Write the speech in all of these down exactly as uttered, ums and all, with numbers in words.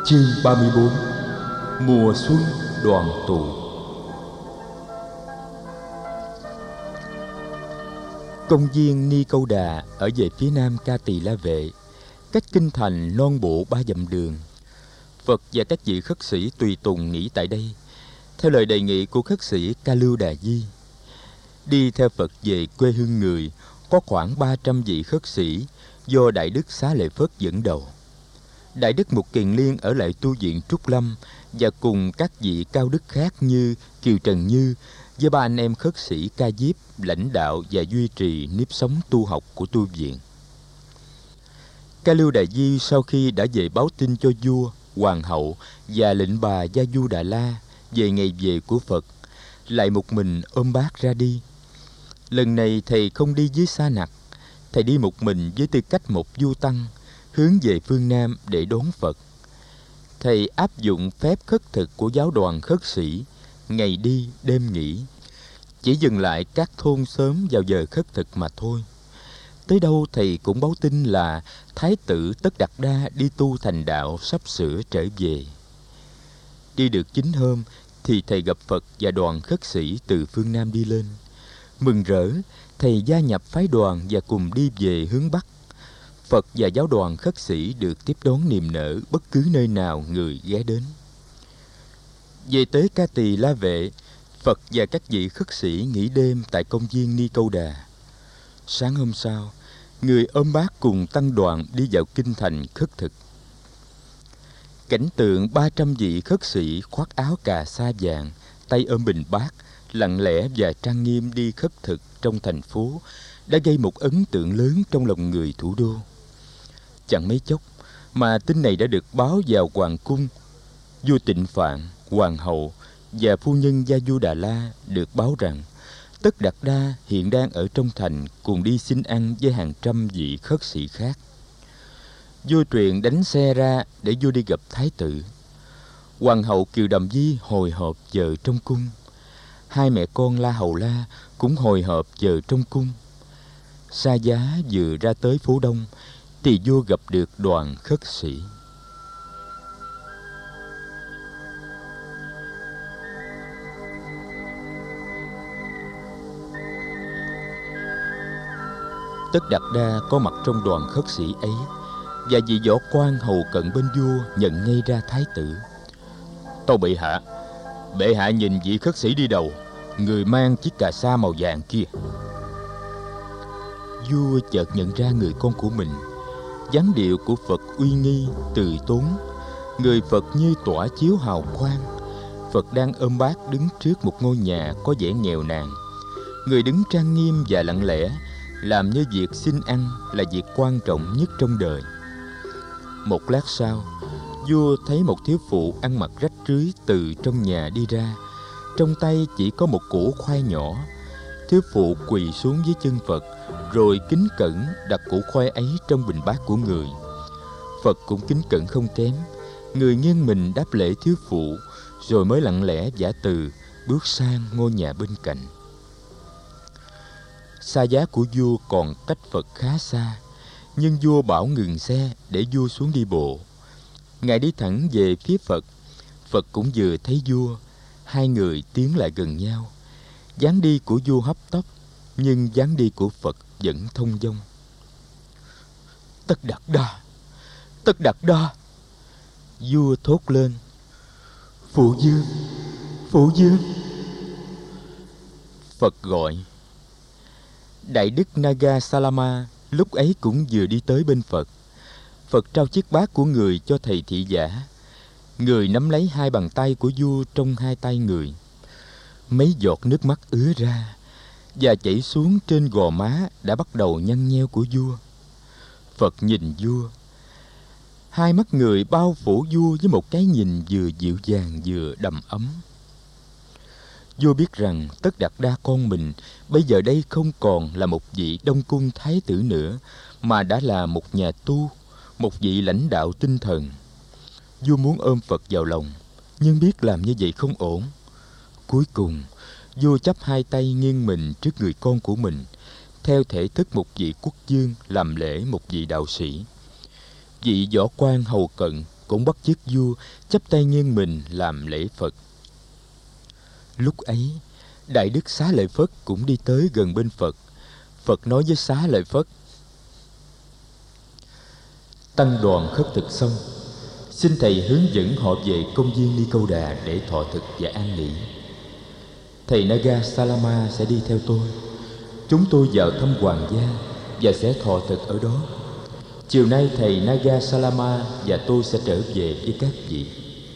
Chương ba mươi bốn. Mùa xuân đoàn tụ. Công viên Ni Câu Đà ở về phía nam Ca Tỳ La Vệ, cách kinh thành non bộ ba dặm đường. Phật và các vị khất sĩ tùy tùng nghỉ tại đây, theo lời đề nghị của khất sĩ Ca Lưu Đà Di. Đi theo Phật về quê hương người có khoảng ba trăm vị khất sĩ do Đại Đức Xá Lợi Phất dẫn đầu. Đại Đức Mục Kiền Liên ở lại tu viện Trúc Lâm và cùng các vị cao đức khác như Kiều Trần Như với ba anh em khất sĩ Ca Diếp lãnh đạo và duy trì nếp sống tu học của tu viện. Ca Lưu Đà Di sau khi đã về báo tin cho vua, hoàng hậu và lệnh bà Gia Du Đà La về ngày về của Phật, lại một mình ôm bát ra đi. Lần này thầy không đi với sa nặc, thầy đi một mình với tư cách một du tăng, hướng về phương Nam để đón Phật. Thầy áp dụng phép khất thực của giáo đoàn khất sĩ, ngày đi đêm nghỉ, chỉ dừng lại các thôn xóm vào giờ khất thực mà thôi. Tới đâu thầy cũng báo tin là Thái tử Tất Đạt Đa đi tu thành đạo sắp sửa trở về. Đi được chín hôm thì thầy gặp Phật và đoàn khất sĩ từ phương Nam đi lên. Mừng rỡ, thầy gia nhập phái đoàn và cùng đi về hướng Bắc. Phật và giáo đoàn khất sĩ được tiếp đón niềm nở bất cứ nơi nào người ghé đến. Về tới Ca Tỳ La Vệ, Phật và các vị khất sĩ nghỉ đêm tại công viên Ni Câu Đà. Sáng hôm sau, người ôm bát cùng tăng đoàn đi vào kinh thành khất thực. Cảnh tượng ba trăm vị khất sĩ khoác áo cà sa vàng, tay ôm bình bát, lặng lẽ và trang nghiêm đi khất thực trong thành phố đã gây một ấn tượng lớn trong lòng người thủ đô. Chẳng mấy chốc mà tin này đã được báo vào hoàng cung. Vua Tịnh Phạn, hoàng hậu và phu nhân Gia Du Đà La được báo rằng Tất Đạt Đa hiện đang ở trong thành cùng đi xin ăn với hàng trăm vị khất sĩ khác. Vua truyền đánh xe ra để vua đi gặp thái tử. Hoàng hậu Kiều Đầm Di hồi hộp chờ trong cung. Hai mẹ con La Hầu La cũng hồi hộp chờ trong cung. Xa Giá vừa ra tới phố Đông thì vua gặp được đoàn khất sĩ. Tất Đạt Đa có mặt trong đoàn khất sĩ ấy, và vị võ quan hầu cận bên vua nhận ngay ra thái tử. Tâu bệ hạ, bệ hạ nhìn vị khất sĩ đi đầu, người mang chiếc cà sa màu vàng kia. Vua chợt nhận ra người con của mình. Dáng điệu của Phật uy nghi, từ tốn, người Phật như tỏa chiếu hào quang. Phật đang ôm bát đứng trước một ngôi nhà có vẻ nghèo nàn. Người đứng trang nghiêm và lặng lẽ, làm như việc xin ăn là việc quan trọng nhất trong đời. Một lát sau, vua thấy một thiếu phụ ăn mặc rách rưới từ trong nhà đi ra. Trong tay chỉ có một củ khoai nhỏ. Thiếu phụ quỳ xuống dưới chân Phật, rồi kính cẩn đặt củ khoai ấy trong bình bát của người. Phật cũng kính cẩn không kém. Người nghiêng mình đáp lễ thiếu phụ, rồi mới lặng lẽ vả từ bước sang ngôi nhà bên cạnh. Xa Giá của vua còn cách Phật khá xa, nhưng vua bảo ngừng xe để vua xuống đi bộ. Ngài đi thẳng về phía Phật. Phật cũng vừa thấy vua. Hai người tiến lại gần nhau. Dáng đi của vua hấp tấp, nhưng dáng đi của Phật vẫn thông dong. Tất Đạt Đa, Tất Đạt Đa, vua thốt lên. Phụ vương, phụ vương. Phật gọi. Đại Đức Naga Salama lúc ấy cũng vừa đi tới bên Phật. Phật trao chiếc bát của người cho thầy thị giả. Người nắm lấy hai bàn tay của vua trong hai tay người. Mấy giọt nước mắt ứa ra và chảy xuống trên gò má đã bắt đầu nhăn nheo của vua. Phật nhìn vua. Hai mắt người bao phủ vua với một cái nhìn vừa dịu dàng vừa đầm ấm. Vua biết rằng Tất Đạt Đa con mình bây giờ đây không còn là một vị Đông Cung thái tử nữa, mà đã là một nhà tu, một vị lãnh đạo tinh thần. Vua muốn ôm Phật vào lòng, nhưng biết làm như vậy không ổn. Cuối cùng, vua chắp hai tay nghiêng mình trước người con của mình, theo thể thức một vị quốc vương làm lễ một vị đạo sĩ. Vị võ quan hầu cận cũng bắt chước vua chắp tay nghiêng mình làm lễ Phật. Lúc ấy, Đại Đức Xá Lợi Phất cũng đi tới gần bên Phật. Phật nói với Xá Lợi Phất: Tăng đoàn khất thực xong, xin thầy hướng dẫn họ về công viên Ni Câu Đà để thọ thực và an nghỉ. Thầy Naga Salama sẽ đi theo tôi. Chúng tôi vào thăm hoàng gia và sẽ thọ thực ở đó. Chiều nay thầy Naga Salama và tôi sẽ trở về với các vị.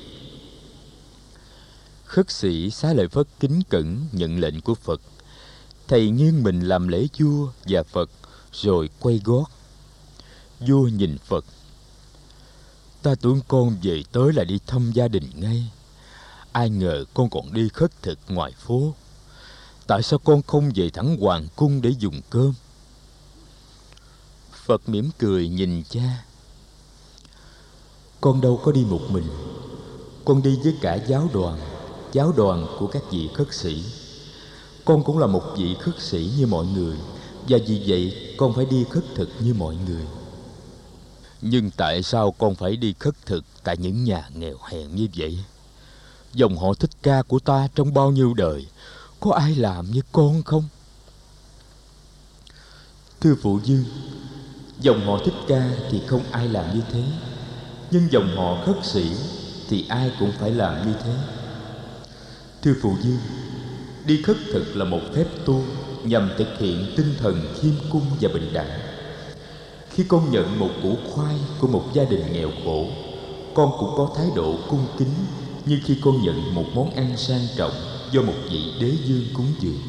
Khất sĩ Xá Lợi Phất kính cẩn nhận lệnh của Phật. Thầy nghiêng mình làm lễ vua và Phật, rồi quay gót. Vua nhìn Phật: Ta tưởng con về tới là đi thăm gia đình ngay. Ai ngờ con còn đi khất thực ngoài phố. Tại sao con không về thẳng hoàng cung để dùng cơm? Phật mỉm cười nhìn cha. Con đâu có đi một mình. Con đi với cả giáo đoàn, giáo đoàn của các vị khất sĩ. Con cũng là một vị khất sĩ như mọi người, và vì vậy con phải đi khất thực như mọi người. Nhưng tại sao con phải đi khất thực tại những nhà nghèo hèn như vậy? Dòng họ Thích Ca của ta trong bao nhiêu đời, có ai làm như con không? Thưa phụ vương, dòng họ Thích Ca thì không ai làm như thế. Nhưng dòng họ khất sĩ thì ai cũng phải làm như thế. Thưa phụ vương, đi khất thực là một phép tu nhằm thực hiện tinh thần khiêm cung và bình đẳng. Khi con nhận một củ khoai của một gia đình nghèo khổ, con cũng có thái độ cung kính như khi con nhận một món ăn sang trọng do một vị đế vương cúng dường.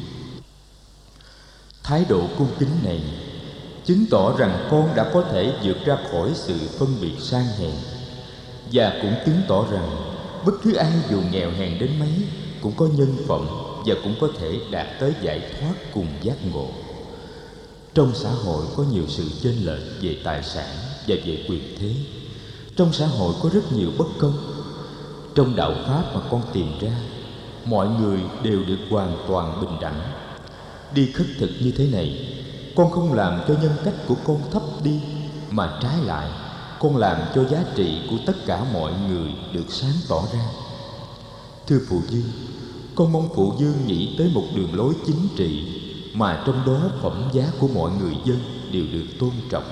Thái độ cung kính này chứng tỏ rằng con đã có thể vượt ra khỏi sự phân biệt sang hèn, và cũng chứng tỏ rằng bất cứ ai dù nghèo hèn đến mấy cũng có nhân phẩm và cũng có thể đạt tới giải thoát cùng giác ngộ. Trong xã hội có nhiều sự chênh lệch về tài sản và về quyền thế. Trong xã hội có rất nhiều bất công. Trong đạo Pháp mà con tìm ra, mọi người đều được hoàn toàn bình đẳng. Đi khất thực như thế này, con không làm cho nhân cách của con thấp đi, mà trái lại, con làm cho giá trị của tất cả mọi người được sáng tỏ ra. Thưa phụ vương, con mong phụ vương nghĩ tới một đường lối chính trị mà trong đó phẩm giá của mọi người dân đều được tôn trọng.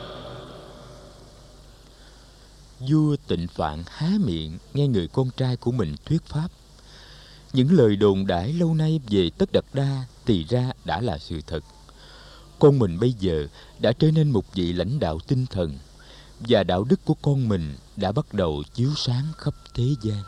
Vua Tịnh Phạn há miệng nghe người con trai của mình thuyết pháp. Những lời đồn đãi lâu nay về Tất Đạt Đa thì ra đã là sự thật. Con mình bây giờ đã trở nên một vị lãnh đạo tinh thần, và đạo đức của con mình đã bắt đầu chiếu sáng khắp thế gian.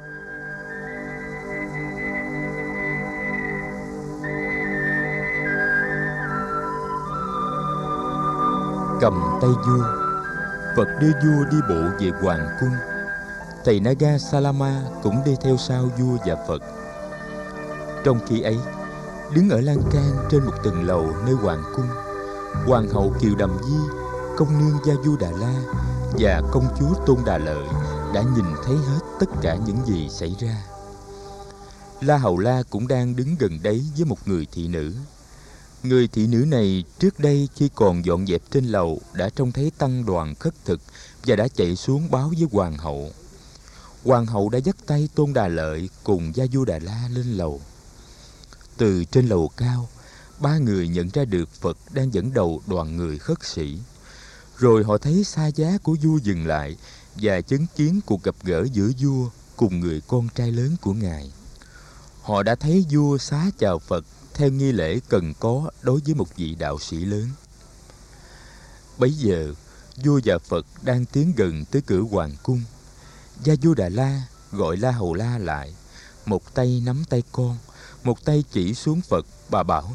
Cầm tay vua, Phật đưa vua đi bộ về hoàng cung. Thầy Naga Salama cũng đi theo sau vua và Phật. Trong khi ấy, đứng ở lan can trên một tầng lầu nơi hoàng cung, hoàng hậu Kiều Đầm Di, công nương Gia Du Đà La và công chúa Tôn Đà Lợi đã nhìn thấy hết tất cả những gì xảy ra. La Hầu La cũng đang đứng gần đấy với một người thị nữ. Người thị nữ này trước đây khi còn dọn dẹp trên lầu đã trông thấy tăng đoàn khất thực và đã chạy xuống báo với hoàng hậu. Hoàng hậu đã dắt tay Tôn Đà Lợi cùng Gia Du Đà La lên lầu. Từ trên lầu cao, ba người nhận ra được Phật đang dẫn đầu đoàn người khất sĩ. Rồi họ thấy xa giá của vua dừng lại và chứng kiến cuộc gặp gỡ giữa vua cùng người con trai lớn của ngài. Họ đã thấy vua xá chào Phật theo nghi lễ cần có đối với một vị đạo sĩ lớn. Bấy giờ, vua và Phật đang tiến gần tới cửa hoàng cung. Gia Du Đà La gọi La Hầu La lại, một tay nắm tay con, một tay chỉ xuống Phật. Bà bảo: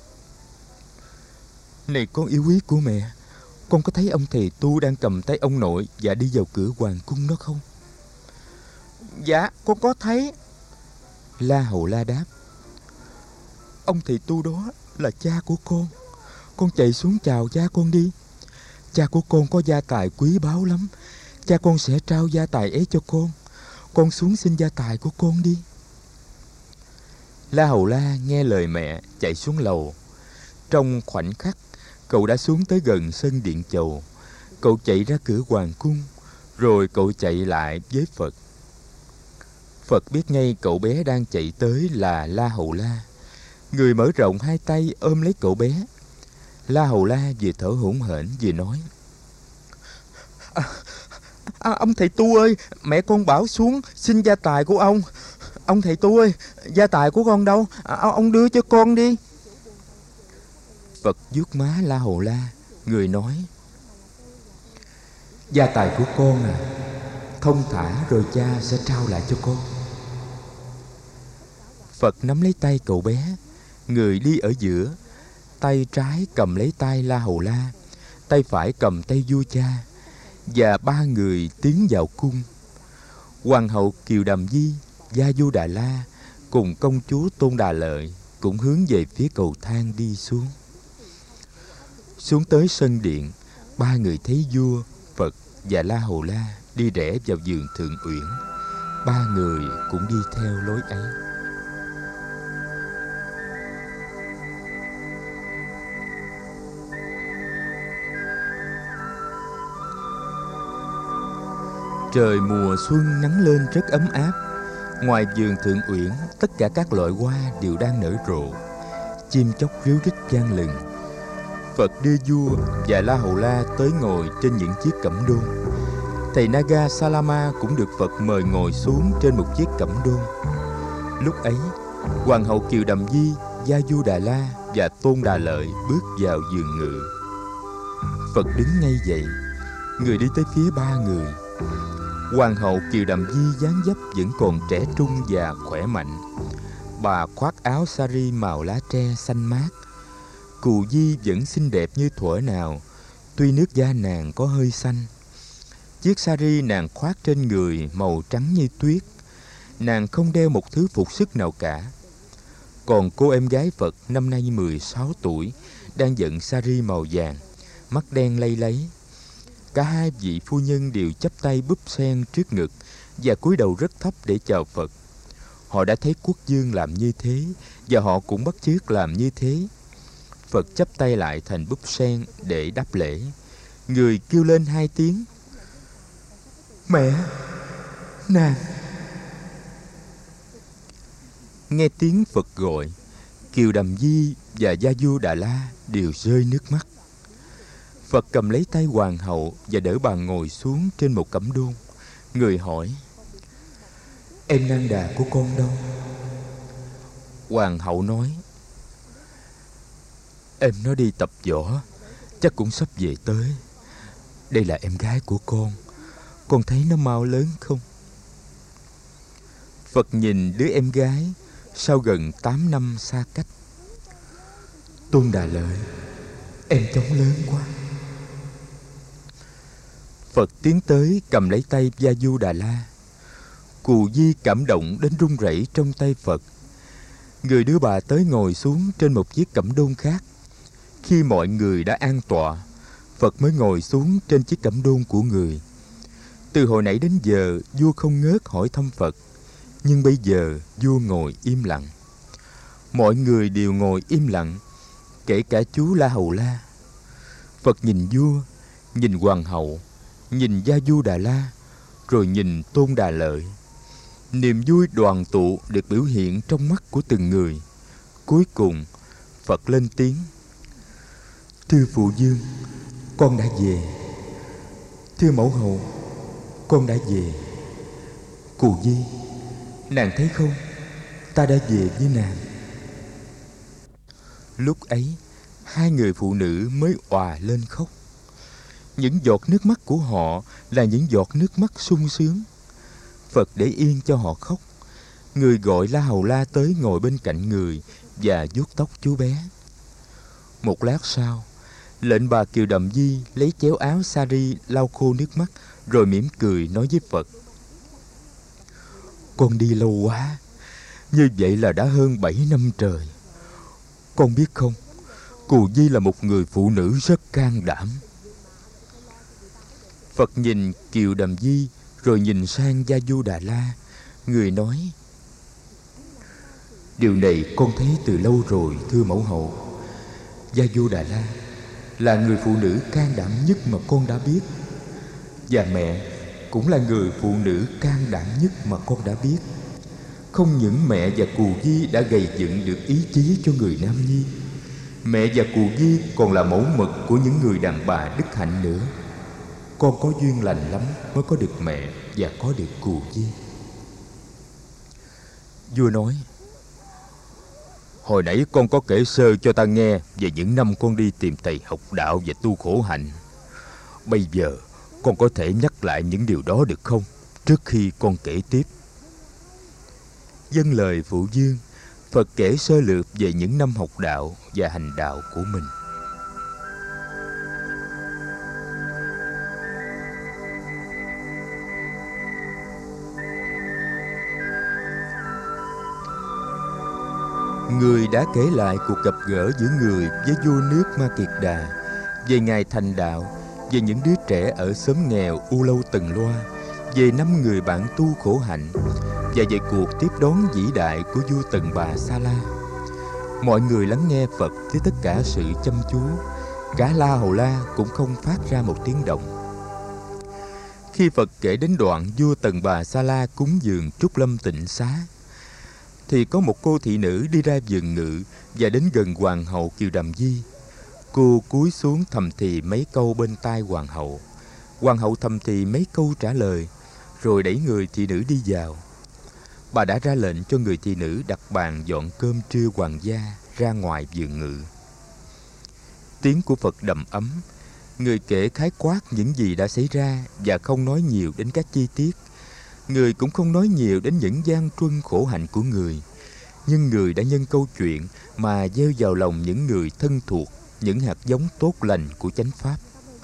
Này con yêu quý của mẹ, con có thấy ông thầy tu đang cầm tay ông nội và đi vào cửa hoàng cung đó không? Dạ, con có thấy. La Hầu La đáp: Ông thầy tu đó là cha của con. Con chạy xuống chào cha con đi. Cha của con có gia tài quý báu lắm. Cha con sẽ trao gia tài ấy cho con. Con xuống xin gia tài của con đi. La Hầu La nghe lời mẹ chạy xuống lầu. Trong khoảnh khắc, cậu đã xuống tới gần sân điện chầu. Cậu chạy ra cửa hoàng cung, Rồi cậu chạy lại với Phật. Phật biết ngay cậu bé đang chạy tới là La Hầu La. Người mở rộng hai tay ôm lấy cậu bé. La Hầu La vừa thở hổn hển vừa nói: à, à, ông thầy Tu ơi, mẹ con bảo xuống xin gia tài của ông. Ông thầy Tu ơi, gia tài của con đâu? À, ông đưa cho con đi. Phật vuốt má La Hầu La. Người nói: gia tài của con à, thông thả rồi cha sẽ trao lại cho con. Phật nắm lấy tay cậu bé. Người đi ở giữa, tay trái cầm lấy tay La Hầu La, tay phải cầm tay vua cha, và ba người tiến vào cung. Hoàng hậu Kiều Đàm Di, Gia Du Đà La cùng công chúa Tôn Đà Lợi cũng hướng về phía cầu thang đi xuống. Xuống tới sân điện, ba người thấy vua, Phật và La Hầu La đi rẽ vào vườn Thượng Uyển. Ba người cũng đi theo lối ấy. Trời mùa xuân nắng lên rất ấm áp. Ngoài vườn Thượng Uyển, tất cả các loại hoa đều đang nở rộ. Chim chóc ríu rít vang lừng. Phật đưa vua và La Hầu La tới ngồi trên những chiếc cẩm đôn. Thầy Naga Salama cũng được Phật mời ngồi xuống trên một chiếc cẩm đôn. Lúc ấy, Hoàng hậu Kiều Đàm Di, Gia Du Đà La và Tôn Đà Lợi bước vào giường ngự. Phật đứng ngay dậy. Người đi tới phía ba người. Hoàng hậu Kiều Đàm Di dáng dấp vẫn còn trẻ trung và khỏe mạnh. Bà khoác áo sari màu lá tre xanh mát. Cù Di vẫn xinh đẹp như thuở nào, tuy nước da nàng có hơi xanh. Chiếc sari nàng khoác trên người màu trắng như tuyết. Nàng không đeo một thứ phục sức nào cả. Còn cô em gái Phật năm nay mười sáu tuổi, đang vận sari màu vàng, mắt đen lay lấy. Cả hai vị phu nhân đều chắp tay búp sen trước ngực và cúi đầu rất thấp để chào Phật. Họ đã thấy quốc vương làm như thế và họ cũng bắt chước làm như thế. Phật chắp tay lại thành búp sen để đáp lễ. Người kêu lên hai tiếng: mẹ, nàng. Nghe tiếng Phật gọi, Kiều Đàm Di và Gia Du Đà La đều rơi nước mắt. Phật cầm lấy tay hoàng hậu và đỡ bà ngồi xuống trên một cẩm đôn. Người hỏi: em Nang Đà của con đâu? Hoàng hậu nói: em nó đi tập võ, chắc cũng sắp về tới. Đây là em gái của con, con thấy nó mau lớn không? Phật nhìn đứa em gái sau gần tám năm xa cách. Tôn Đà Lợi, em chóng lớn quá. Phật tiến tới cầm lấy tay Gia Du Đà La. Cù Di cảm động đến run rẩy trong tay Phật. Người đưa bà tới ngồi xuống trên một chiếc cẩm đôn khác. Khi mọi người đã an tọa, Phật mới ngồi xuống trên chiếc cẩm đôn của người. Từ hồi nãy đến giờ, vua không ngớt hỏi thăm Phật. Nhưng bây giờ, vua ngồi im lặng. Mọi người đều ngồi im lặng, kể cả chú La Hầu La. Phật nhìn vua, nhìn hoàng hậu, nhìn Gia Du Đà La, rồi nhìn Tôn Đà Lợi. Niềm vui đoàn tụ được biểu hiện trong mắt của từng người. Cuối cùng, Phật lên tiếng: thưa phụ vương, con đã về. Thưa mẫu hậu, con đã về. Cù Di, nàng thấy không, ta đã về với nàng. Lúc ấy, hai người phụ nữ mới òa lên khóc. Những giọt nước mắt của họ là những giọt nước mắt sung sướng. Phật để yên cho họ khóc. Người gọi La Hầu La tới ngồi bên cạnh người và vuốt tóc chú bé. Một lát sau, lệnh bà Kiều Đàm Di lấy chéo áo sari lau khô nước mắt, rồi mỉm cười nói với Phật: con đi lâu quá, như vậy là đã hơn bảy năm trời. Con biết không, Cù Di là một người phụ nữ rất can đảm. Phật nhìn Kiều Đàm Di rồi nhìn sang Gia Du Đà La. Người nói: điều này con thấy từ lâu rồi, thưa mẫu hậu. Gia Du Đà La là người phụ nữ can đảm nhất mà con đã biết. Và mẹ, cũng là người phụ nữ can đảm nhất mà con đã biết. Không những mẹ và Cù Di đã gầy dựng được ý chí cho người nam nhi, mẹ và Cù Di còn là mẫu mực của những người đàn bà đức hạnh nữa. Con có duyên lành lắm mới có được mẹ và có được Cù Di. Vua nói: Hồi nãy con có kể sơ cho ta nghe về những năm con đi tìm thầy học đạo và tu khổ hạnh. Bây giờ con có thể nhắc lại những điều đó được không, trước khi con kể tiếp? Vâng lời phụ vương, Phật kể sơ lược về những năm học đạo và hành đạo của mình. Người đã kể lại cuộc gặp gỡ giữa người với vua nước Ma Kiệt Đà, về ngày thành đạo, về những đứa trẻ ở xóm nghèo U Lâu Tần Loa, về năm người bạn tu khổ hạnh, và về cuộc tiếp đón vĩ đại của vua Tần Bà Sa La. Mọi người lắng nghe Phật với tất cả sự chăm chú. Cả La Hầu La cũng không phát ra một tiếng động. Khi Phật kể đến đoạn vua Tần Bà Sa La cúng dường Trúc Lâm Tịnh Xá, thì có một cô thị nữ đi ra vườn ngự và đến gần hoàng hậu Kiều Đàm Di. Cô cúi xuống thầm thì mấy câu bên tai hoàng hậu. Hoàng hậu thầm thì mấy câu trả lời, rồi đẩy người thị nữ đi vào. Bà đã ra lệnh cho người thị nữ đặt bàn dọn cơm trưa hoàng gia ra ngoài vườn ngự. Tiếng của Phật đầm ấm. Người kể khái quát những gì đã xảy ra và không nói nhiều đến các chi tiết. Người cũng không nói nhiều đến những gian truân khổ hạnh của người. Nhưng người đã nhân câu chuyện mà gieo vào lòng những người thân thuộc những hạt giống tốt lành của chánh pháp.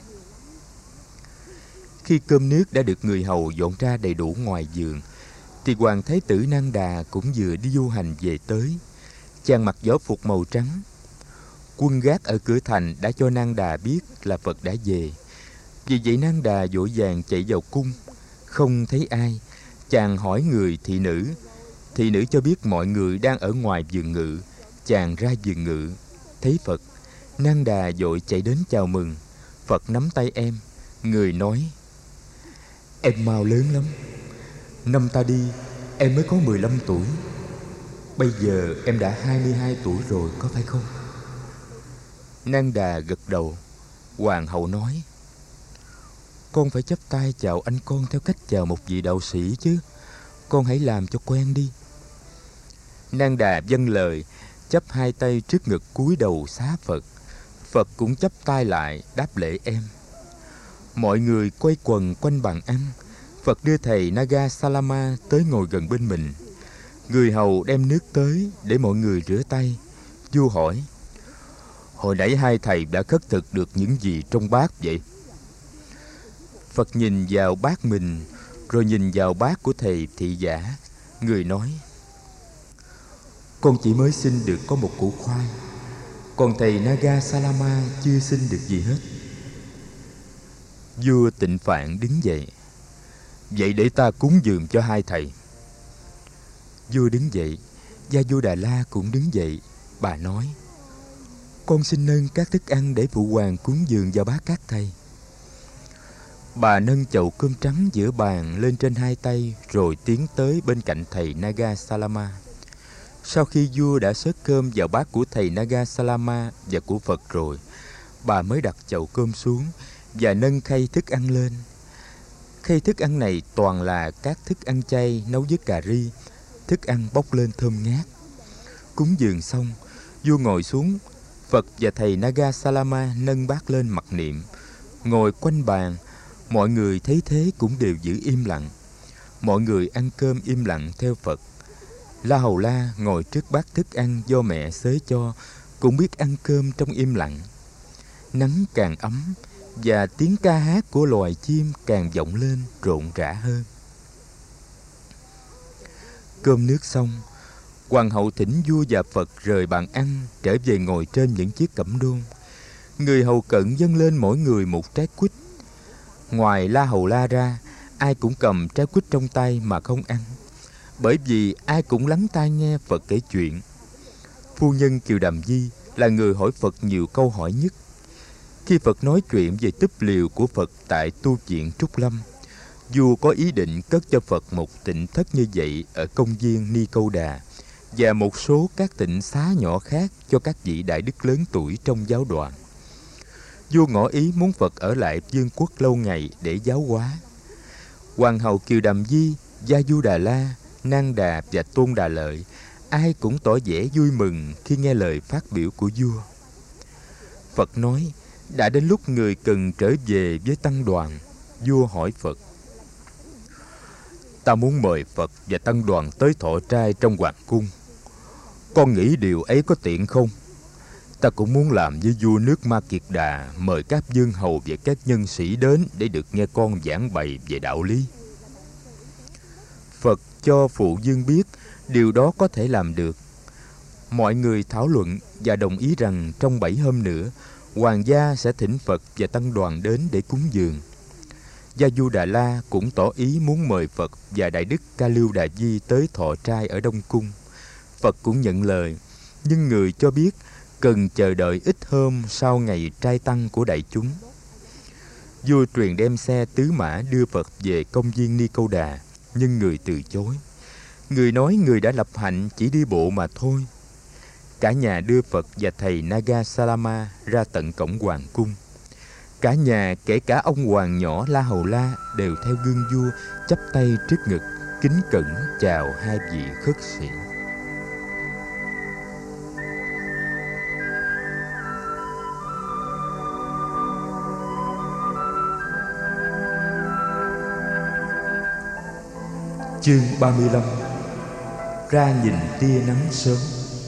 Khi cơm nước đã được người hầu dọn ra đầy đủ ngoài vườn, thì hoàng thái tử Nang Đà cũng vừa đi du hành về tới. Chàng mặc võ phục màu trắng. Quân gác ở cửa thành đã cho Nang Đà biết là Phật đã về. Vì vậy Nang Đà vội vàng chạy vào cung. Không thấy ai, chàng hỏi người thị nữ. Thị nữ cho biết mọi người đang ở ngoài vườn ngự. Chàng ra vườn ngự, thấy Phật. Nang Đà vội chạy đến chào mừng. Phật nắm tay em. Người nói: Em mau lớn lắm. Năm ta đi, em mới có mười lăm tuổi. Bây giờ em đã hai mươi hai tuổi rồi, có phải không? Nang Đà gật đầu. Hoàng hậu nói: Con phải chắp tay chào anh con theo cách chào một vị đạo sĩ chứ. Con hãy làm cho quen đi. Nang Đà vâng lời, chắp hai tay trước ngực cúi đầu xá Phật. Phật cũng chắp tay lại đáp lễ em. Mọi người quay quần quanh bàn ăn. Phật đưa thầy Naga Salama tới ngồi gần bên mình. Người hầu đem nước tới để mọi người rửa tay. Vua hỏi: Hồi nãy hai thầy đã khất thực được những gì trong bát vậy? Phật nhìn vào bát mình, rồi nhìn vào bát của thầy thị giả. Người nói: Con chỉ mới xin được có một củ khoai, còn thầy Naga Salama chưa xin được gì hết. Vua Tịnh Phạn đứng dậy: Vậy để ta cúng dường cho hai thầy. Vua đứng dậy, và vua Đà La cũng đứng dậy. Bà nói: Con xin nâng các thức ăn để phụ hoàng cúng dường vào bát các thầy. Bà nâng chậu cơm trắng giữa bàn lên trên hai tay, rồi tiến tới bên cạnh thầy Naga Salama. Sau khi vua đã xớt cơm vào bát của thầy Naga Salama và của Phật rồi, bà mới đặt chậu cơm xuống và nâng khay thức ăn lên. Khay thức ăn này toàn là các thức ăn chay nấu với cà ri. Thức ăn bốc lên thơm ngát. Cúng dường xong, vua ngồi xuống. Phật và thầy Naga Salama nâng bát lên mặc niệm. Ngồi quanh bàn, mọi người thấy thế cũng đều giữ im lặng. Mọi người ăn cơm im lặng theo Phật. La Hầu La ngồi trước bát thức ăn do mẹ xới cho, cũng biết ăn cơm trong im lặng. Nắng càng ấm, và tiếng ca hát của loài chim càng vọng lên rộn rã hơn. Cơm nước xong, hoàng hậu thỉnh vua và Phật rời bàn ăn, trở về ngồi trên những chiếc cẩm đôn. Người hầu cận dâng lên mỗi người một trái quýt. Ngoài La Hầu La ra, ai cũng cầm trái quýt trong tay mà không ăn, bởi vì ai cũng lắng tai nghe Phật kể chuyện. Phu nhân Kiều Đàm Di là người hỏi Phật nhiều câu hỏi nhất. Khi Phật nói chuyện về túp liều của Phật tại tu viện Trúc Lâm, Vua có ý định cất cho Phật một tịnh thất như vậy ở công viên Ni Câu Đà và một số các tịnh xá nhỏ khác cho các vị đại đức lớn tuổi trong giáo đoàn. Vua ngỏ ý muốn Phật ở lại vương quốc lâu ngày để giáo hóa. Hoàng hậu Kiều Đàm Di, Gia Du Đà La, Nang Đà và Tôn Đà Lợi ai cũng tỏ vẻ vui mừng khi nghe lời phát biểu của vua. Phật nói, đã đến lúc người cần trở về với tăng đoàn. Vua hỏi Phật, ta muốn mời Phật và tăng đoàn tới thọ trai trong hoàng cung. Con nghĩ điều ấy có tiện không? Ta cũng muốn làm với vua nước Ma Kiệt Đà, mời các vương hầu và các nhân sĩ đến để được nghe con giảng bày về đạo lý. Phật cho phụ vương biết điều đó có thể làm được. Mọi người thảo luận và đồng ý rằng trong bảy hôm nữa, hoàng gia sẽ thỉnh Phật và tăng đoàn đến để cúng dường. Gia Du Đà La cũng tỏ ý muốn mời Phật và Đại Đức Ca Lưu Đà Di tới thọ trai ở Đông Cung. Phật cũng nhận lời, nhưng người cho biết cần chờ đợi ít hôm sau ngày trai tăng của đại chúng. Vua truyền đem xe tứ mã đưa Phật về công viên Ni Câu Đà, nhưng người từ chối. Người nói người đã lập hạnh chỉ đi bộ mà thôi. Cả nhà đưa Phật và thầy Naga Salama ra tận cổng hoàng cung. Cả nhà, kể cả ông hoàng nhỏ La Hầu La, đều theo gương vua chắp tay trước ngực, kính cẩn chào hai vị khất sĩ. Chương ba mươi lăm. Ra nhìn tia nắng sớm.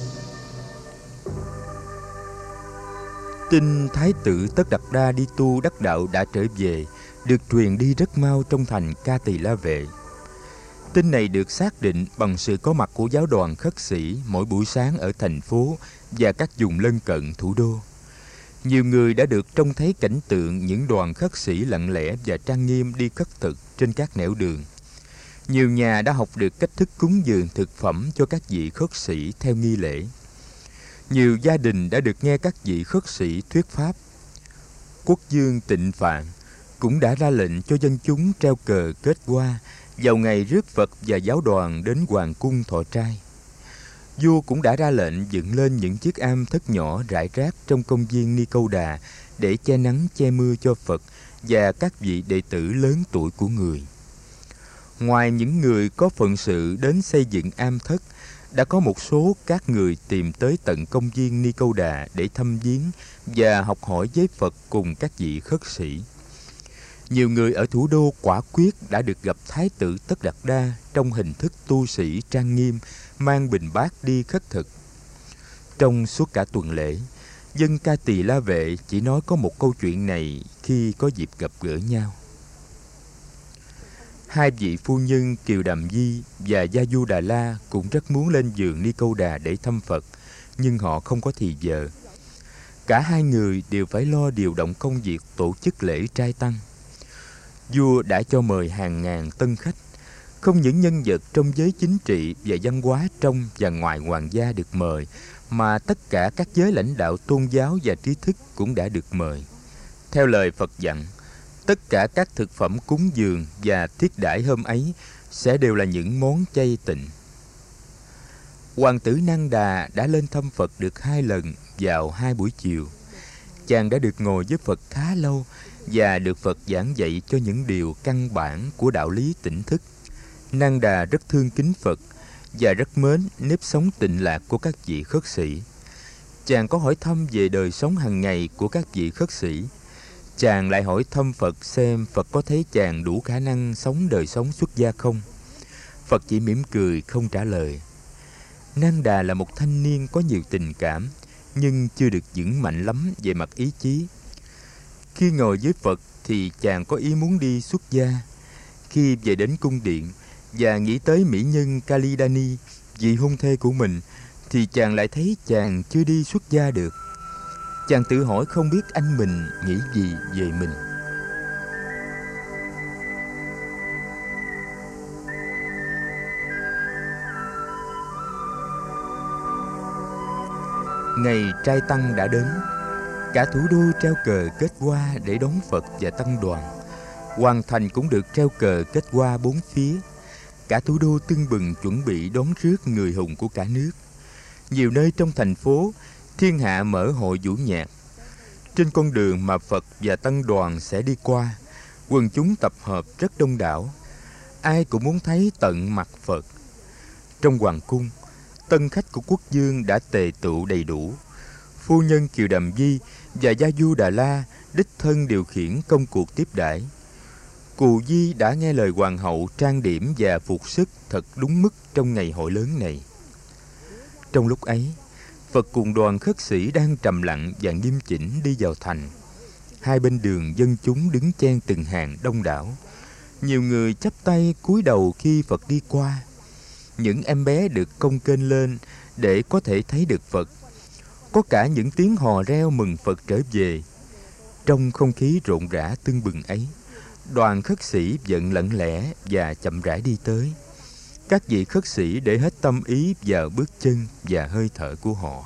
Tin Thái tử Tất Đạt Đa đi tu đắc đạo đã trở về được truyền đi rất mau trong thành Ca Tỳ La Vệ. Tin này được xác định bằng sự có mặt của giáo đoàn khất sĩ mỗi buổi sáng ở thành phố và các vùng lân cận thủ đô. Nhiều người đã được trông thấy cảnh tượng những đoàn khất sĩ lặng lẽ và trang nghiêm đi khất thực trên các nẻo đường. Nhiều nhà đã học được cách thức cúng dường thực phẩm cho các vị khất sĩ theo nghi lễ. Nhiều gia đình đã được nghe các vị khất sĩ thuyết pháp. Quốc vương Tịnh Phạn cũng đã ra lệnh cho dân chúng treo cờ kết hoa vào ngày rước Phật và giáo đoàn đến hoàng cung thọ trai. Vua cũng đã ra lệnh dựng lên những chiếc am thất nhỏ rải rác trong công viên Ni Câu Đà để che nắng che mưa cho Phật và các vị đệ tử lớn tuổi của người. Ngoài những người có phận sự đến xây dựng am thất, đã có một số các người tìm tới tận công viên Ni Câu Đà để thăm viếng và học hỏi với Phật cùng các vị khất sĩ. Nhiều người ở thủ đô quả quyết đã được gặp Thái tử Tất Đạt Đa trong hình thức tu sĩ trang nghiêm, mang bình bát đi khất thực. Trong suốt cả tuần lễ, dân Ca Tỳ La Vệ chỉ nói có một câu chuyện này khi có dịp gặp gỡ nhau. Hai vị phu nhân Kiều Đàm Di và Gia Du Đà La cũng rất muốn lên giường Ni Câu Đà để thăm Phật, nhưng họ không có thì giờ. Cả hai người đều phải lo điều động công việc tổ chức lễ trai tăng. Vua đã cho mời hàng ngàn tân khách, không những nhân vật trong giới chính trị và văn hóa trong và ngoài hoàng gia được mời, mà tất cả các giới lãnh đạo tôn giáo và trí thức cũng đã được mời. Theo lời Phật dặn, tất cả các thực phẩm cúng dường và thiết đãi hôm ấy sẽ đều là những món chay tịnh. Hoàng tử Nang Đà đã lên thăm Phật được hai lần vào hai buổi chiều. Chàng đã được ngồi với Phật khá lâu và được Phật giảng dạy cho những điều căn bản của đạo lý tỉnh thức. Nang Đà rất thương kính Phật và rất mến nếp sống tịnh lạc của các vị khất sĩ. Chàng có hỏi thăm về đời sống hàng ngày của các vị khất sĩ. Chàng lại hỏi thăm Phật xem Phật có thấy chàng đủ khả năng sống đời sống xuất gia không. Phật chỉ mỉm cười không trả lời. Nang Đà là một thanh niên có nhiều tình cảm, nhưng chưa được vững mạnh lắm về mặt ý chí. Khi ngồi với Phật thì chàng có ý muốn đi xuất gia. Khi về đến cung điện và nghĩ tới mỹ nhân Kalidani, vị hôn thê của mình, thì chàng lại thấy chàng chưa đi xuất gia được. Chàng tự hỏi không biết anh mình nghĩ gì về mình. Ngày trai tăng đã đến. Cả thủ đô treo cờ kết hoa để đón Phật và tăng đoàn. Hoàng thành cũng được treo cờ kết hoa bốn phía. Cả thủ đô tưng bừng chuẩn bị đón rước người hùng của cả nước. Nhiều nơi trong thành phố, thiên hạ mở hội vũ nhạc. Trên con đường mà Phật và tăng đoàn sẽ đi qua, quần chúng tập hợp rất đông đảo. Ai cũng muốn thấy tận mặt Phật. Trong hoàng cung, tân khách của quốc vương đã tề tựu đầy đủ. Phu nhân Kiều Đàm Di và gia du Đà La đích thân điều khiển công cuộc tiếp đãi. Cù Di đã nghe lời hoàng hậu trang điểm và phục sức thật đúng mức trong ngày hội lớn này. Trong lúc ấy, Phật cùng đoàn khất sĩ đang trầm lặng và nghiêm chỉnh đi vào thành. Hai bên đường dân chúng đứng chen từng hàng đông đảo. Nhiều người chắp tay cúi đầu khi Phật đi qua. Những em bé được cong kênh lên để có thể thấy được Phật. Có cả những tiếng hò reo mừng Phật trở về. Trong không khí rộn rã tưng bừng ấy, đoàn khất sĩ vẫn lặng lẽ và chậm rãi đi tới. Các vị khất sĩ để hết tâm ý vào bước chân và hơi thở của họ.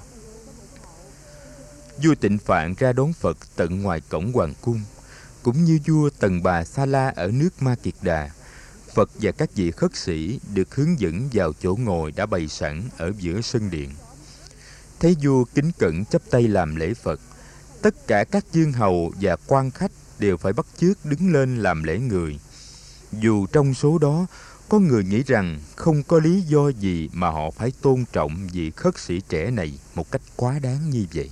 Vua Tịnh Phạn ra đón Phật tận ngoài cổng hoàng cung, cũng như vua Tần Bà Sa La ở nước Ma Kiệt Đà. Phật và các vị khất sĩ được hướng dẫn vào chỗ ngồi đã bày sẵn ở giữa sân điện. Thấy vua kính cẩn chắp tay làm lễ Phật, tất cả các vương hầu và quan khách đều phải bắt chước đứng lên làm lễ người. Dù trong số đó có người nghĩ rằng không có lý do gì mà họ phải tôn trọng vị khất sĩ trẻ này một cách quá đáng như vậy.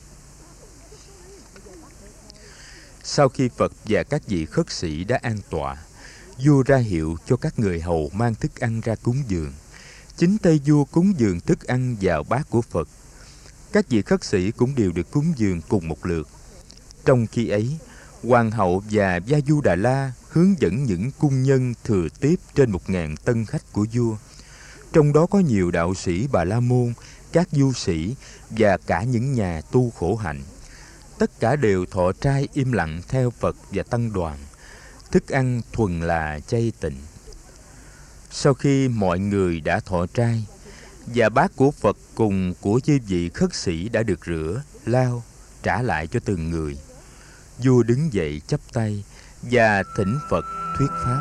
Sau khi Phật và các vị khất sĩ đã an tọa, vua ra hiệu cho các người hầu mang thức ăn ra cúng dường. Chính tay vua cúng dường thức ăn vào bát của Phật. Các vị khất sĩ cũng đều được cúng dường cùng một lượt. Trong khi ấy, hoàng hậu và gia du Đà La hướng dẫn những cung nhân thừa tiếp trên một ngàn tân khách của vua. Trong đó có nhiều đạo sĩ Bà La Môn, các du sĩ và cả những nhà tu khổ hạnh. Tất cả đều thọ trai im lặng theo Phật và tăng đoàn. Thức ăn thuần là chay tịnh. Sau khi mọi người đã thọ trai và bát của Phật cùng của chư vị khất sĩ đã được rửa, lau, trả lại cho từng người, vua đứng dậy chắp tay và thỉnh Phật thuyết pháp.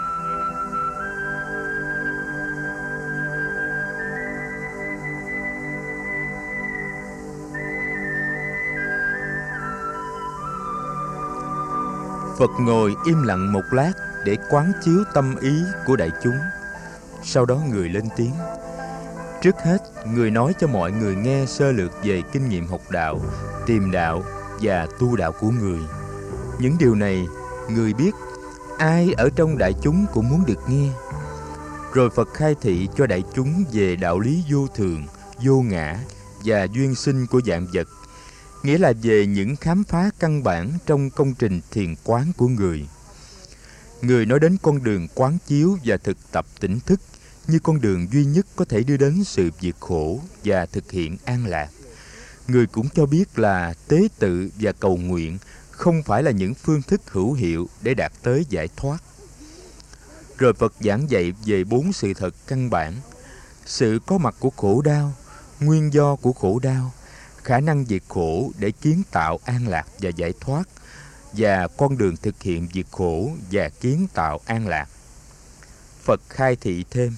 Phật ngồi im lặng một lát để quán chiếu tâm ý của đại chúng. Sau đó người lên tiếng. Trước hết, người nói cho mọi người nghe sơ lược về kinh nghiệm học đạo, tìm đạo và tu đạo của người. Những điều này, người biết, ai ở trong đại chúng cũng muốn được nghe. Rồi Phật khai thị cho đại chúng về đạo lý vô thường, vô ngã và duyên sinh của vạn vật, nghĩa là về những khám phá căn bản trong công trình thiền quán của người. Người nói đến con đường quán chiếu và thực tập tỉnh thức như con đường duy nhất có thể đưa đến sự diệt khổ và thực hiện an lạc. Người cũng cho biết là tế tự và cầu nguyện không phải là những phương thức hữu hiệu để đạt tới giải thoát. Rồi Phật giảng dạy về bốn sự thật căn bản: sự có mặt của khổ đau, nguyên do của khổ đau, khả năng diệt khổ để kiến tạo an lạc và giải thoát, và con đường thực hiện diệt khổ và kiến tạo an lạc. Phật khai thị thêm: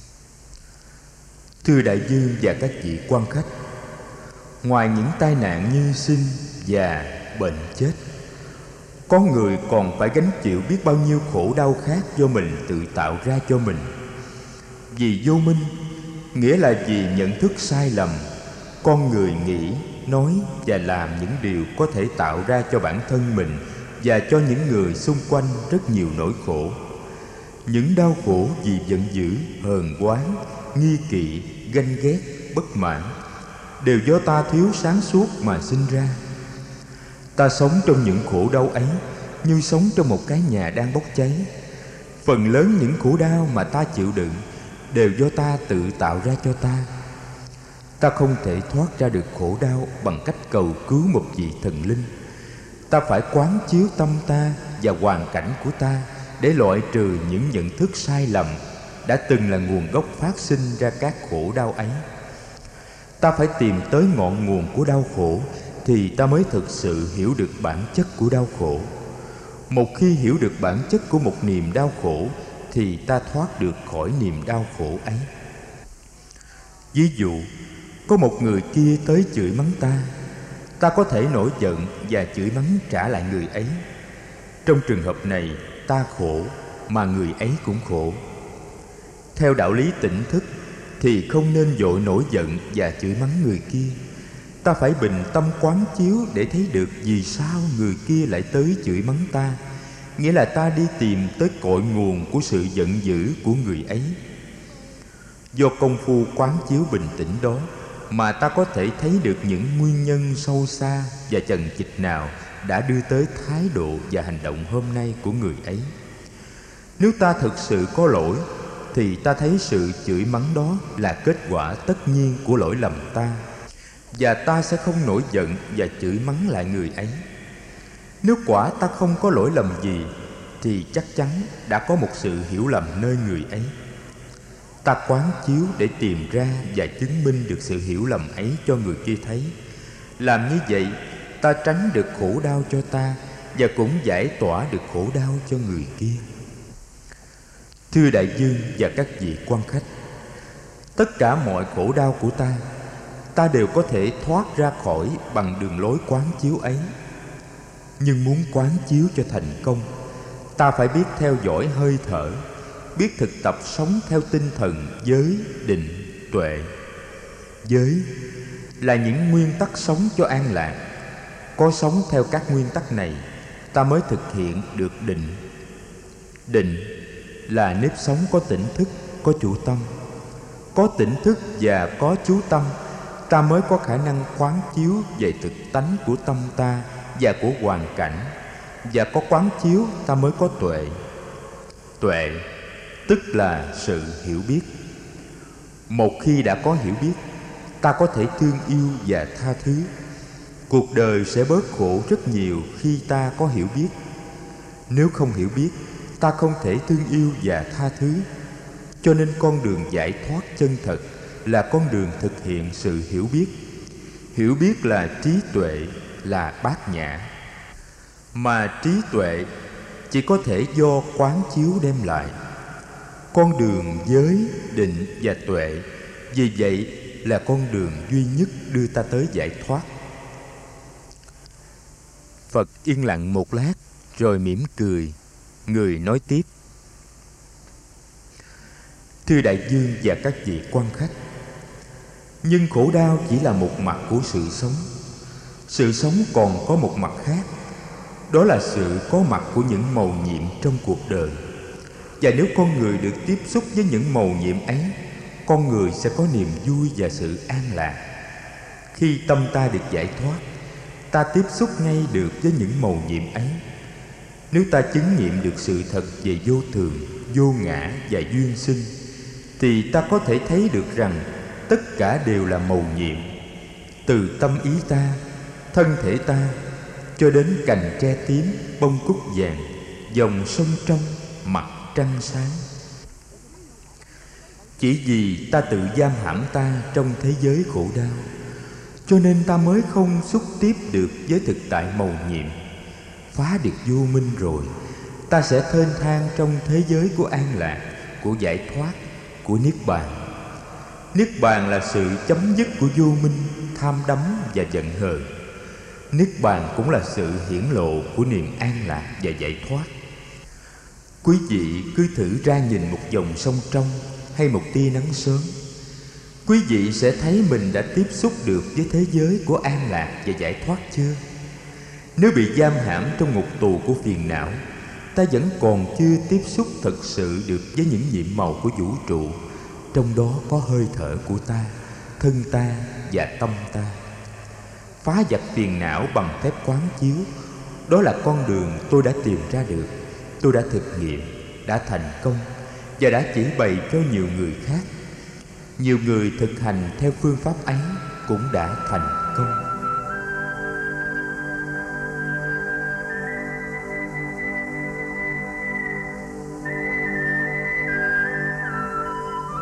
thưa đại dương và các vị quan khách, ngoài những tai nạn như sinh, già, bệnh, chết, có người còn phải gánh chịu biết bao nhiêu khổ đau khác do mình tự tạo ra cho mình. Vì vô minh, nghĩa là vì nhận thức sai lầm, con người nghĩ, nói và làm những điều có thể tạo ra cho bản thân mình và cho những người xung quanh rất nhiều nỗi khổ. Những đau khổ vì giận dữ, hờn oán, nghi kỵ, ganh ghét, bất mãn đều do ta thiếu sáng suốt mà sinh ra. Ta sống trong những khổ đau ấy như sống trong một cái nhà đang bốc cháy. Phần lớn những khổ đau mà ta chịu đựng đều do ta tự tạo ra cho ta. Ta không thể thoát ra được khổ đau bằng cách cầu cứu một vị thần linh. Ta phải quán chiếu tâm ta và hoàn cảnh của ta để loại trừ những nhận thức sai lầm đã từng là nguồn gốc phát sinh ra các khổ đau ấy. Ta phải tìm tới ngọn nguồn của đau khổ thì ta mới thực sự hiểu được bản chất của đau khổ. Một khi hiểu được bản chất của một niềm đau khổ thì ta thoát được khỏi niềm đau khổ ấy. Ví dụ, có một người kia tới chửi mắng ta, ta có thể nổi giận và chửi mắng trả lại người ấy. Trong trường hợp này, ta khổ mà người ấy cũng khổ. Theo đạo lý tỉnh thức thì không nên vội nổi giận và chửi mắng người kia. Ta phải bình tâm quán chiếu để thấy được vì sao người kia lại tới chửi mắng ta. Nghĩa là ta đi tìm tới cội nguồn của sự giận dữ của người ấy. Do công phu quán chiếu bình tĩnh đó mà ta có thể thấy được những nguyên nhân sâu xa và chằng chịt nào đã đưa tới thái độ và hành động hôm nay của người ấy. Nếu ta thực sự có lỗi thì ta thấy sự chửi mắng đó là kết quả tất nhiên của lỗi lầm ta, và ta sẽ không nổi giận và chửi mắng lại người ấy. Nếu quả ta không có lỗi lầm gì thì chắc chắn đã có một sự hiểu lầm nơi người ấy. Ta quán chiếu để tìm ra và chứng minh được sự hiểu lầm ấy cho người kia thấy. Làm như vậy, ta tránh được khổ đau cho ta và cũng giải tỏa được khổ đau cho người kia. Thưa đại dương và các vị quan khách, tất cả mọi khổ đau của ta, ta đều có thể thoát ra khỏi bằng đường lối quán chiếu ấy. Nhưng muốn quán chiếu cho thành công, ta phải biết theo dõi hơi thở, biết thực tập sống theo tinh thần giới, định, tuệ. Giới là những nguyên tắc sống cho an lạc. Có sống theo các nguyên tắc này, ta mới thực hiện được định. Định là nếp sống có tỉnh thức, có chủ tâm. Có tỉnh thức và có chú tâm, ta mới có khả năng quán chiếu về thực tánh của tâm ta và của hoàn cảnh. Và có quán chiếu, ta mới có tuệ. Tuệ tức là sự hiểu biết. Một khi đã có hiểu biết, ta có thể thương yêu và tha thứ. Cuộc đời sẽ bớt khổ rất nhiều khi ta có hiểu biết. Nếu không hiểu biết, ta không thể thương yêu và tha thứ. Cho nên con đường giải thoát chân thật là con đường thực hiện sự hiểu biết. Hiểu biết là trí tuệ, là bát nhã. Mà trí tuệ chỉ có thể do quán chiếu đem lại. Con đường giới, định và tuệ vì vậy là con đường duy nhất đưa ta tới giải thoát. Phật yên lặng một lát rồi mỉm cười. Người nói tiếp: Thưa đại dương và các vị quan khách, nhưng khổ đau chỉ là một mặt của sự sống. Sự sống còn có một mặt khác, đó là sự có mặt của những mầu nhiệm trong cuộc đời. Và nếu con người được tiếp xúc với những mầu nhiệm ấy, con người sẽ có niềm vui và sự an lạc. Khi tâm ta được giải thoát, ta tiếp xúc ngay được với những mầu nhiệm ấy. Nếu ta chứng nghiệm được sự thật về vô thường, vô ngã và duyên sinh, thì ta có thể thấy được rằng tất cả đều là mầu nhiệm. Từ tâm ý ta, thân thể ta, cho đến cành tre tím, bông cúc vàng, dòng sông trong, mặt trăng sáng. Chỉ vì ta tự giam hãm ta trong thế giới khổ đau, cho nên ta mới không xúc tiếp được với thực tại mầu nhiệm. Phá được vô minh rồi, ta sẽ thênh thang trong thế giới của an lạc, của giải thoát, của niết bàn. Niết bàn là sự chấm dứt của vô minh, tham đắm và giận hờn. Niết bàn cũng là sự hiển lộ của niềm an lạc và giải thoát. Quý vị cứ thử ra nhìn một dòng sông trong hay một tia nắng sớm, quý vị sẽ thấy mình đã tiếp xúc được với thế giới của an lạc và giải thoát chưa? Nếu bị giam hãm trong ngục tù của phiền não, ta vẫn còn chưa tiếp xúc thực sự được với những nhiệm màu của vũ trụ, trong đó có hơi thở của ta, thân ta và tâm ta. Phá vạch phiền não bằng phép quán chiếu, đó là con đường tôi đã tìm ra được, tôi đã thực nghiệm, đã thành công và đã chỉ bày cho nhiều người khác. Nhiều người thực hành theo phương pháp ấy cũng đã thành công.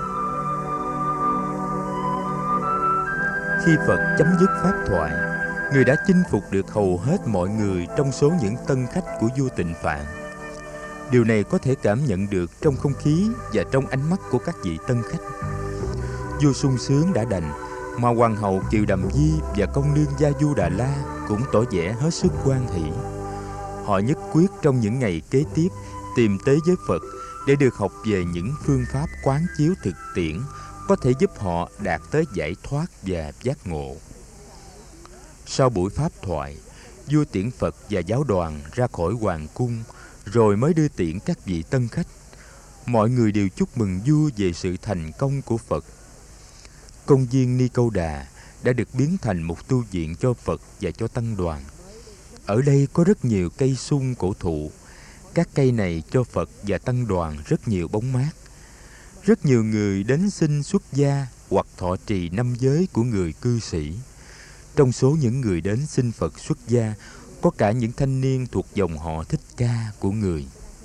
Khi Phật chấm dứt pháp thoại, Người đã chinh phục được hầu hết mọi người trong số những tân khách của vua Tịnh Phạn. Điều này có thể cảm nhận được trong không khí và trong ánh mắt của các vị tân khách. Vua sung sướng đã đành, mà hoàng hậu Kiều Đầm Di và công nương Gia Du Đà La cũng tỏ vẻ hết sức hoan hỷ. Họ nhất quyết trong những ngày kế tiếp tìm tới với Phật để được học về những phương pháp quán chiếu thực tiễn có thể giúp họ đạt tới giải thoát và giác ngộ. Sau buổi pháp thoại, vua tiễn Phật và giáo đoàn ra khỏi hoàng cung, rồi mới đưa tiễn các vị tân khách. Mọi người đều chúc mừng vua về sự thành công của Phật. Công viên Ni Câu Đà đã được biến thành một tu viện cho Phật và cho tăng đoàn. Ở đây có rất nhiều cây sung cổ thụ. Các cây này cho Phật và tăng đoàn rất nhiều bóng mát. Rất nhiều người đến xin xuất gia hoặc thọ trì năm giới của người cư sĩ. Trong số những người đến xin Phật xuất gia, có cả những thanh niên thuộc dòng họ Thích Ca của người.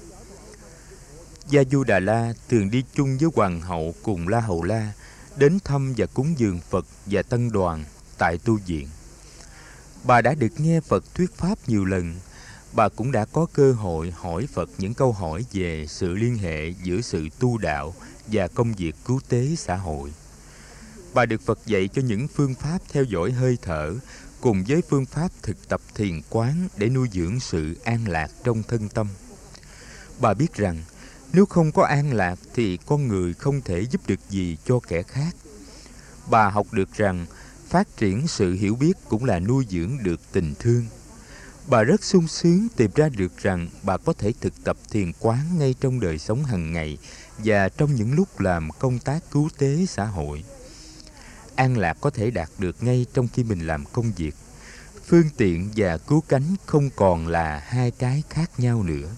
Gia Du Đà La thường đi chung với hoàng hậu cùng La Hầu La đến thăm và cúng dường Phật và tăng đoàn tại tu viện. Bà đã được nghe Phật thuyết pháp nhiều lần. Bà cũng đã có cơ hội hỏi Phật những câu hỏi về sự liên hệ giữa sự tu đạo và công việc cứu tế xã hội. Bà được Phật dạy cho những phương pháp theo dõi hơi thở cùng với phương pháp thực tập thiền quán để nuôi dưỡng sự an lạc trong thân tâm. Bà biết rằng nếu không có an lạc thì con người không thể giúp được gì cho kẻ khác. Bà học được rằng phát triển sự hiểu biết cũng là nuôi dưỡng được tình thương. Bà rất sung sướng tìm ra được rằng bà có thể thực tập thiền quán ngay trong đời sống hàng ngày và trong những lúc làm công tác cứu tế xã hội. An lạc có thể đạt được ngay trong khi mình làm công việc. Phương tiện và cứu cánh không còn là hai cái khác nhau nữa.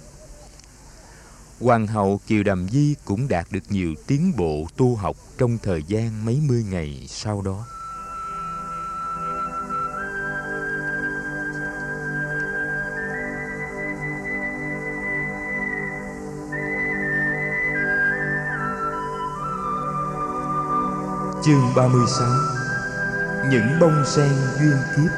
Hoàng hậu Kiều Đầm Di cũng đạt được nhiều tiến bộ tu học trong thời gian mấy mươi ngày sau đó. Chương ba mươi sáu. Những bông sen duyên kiếp.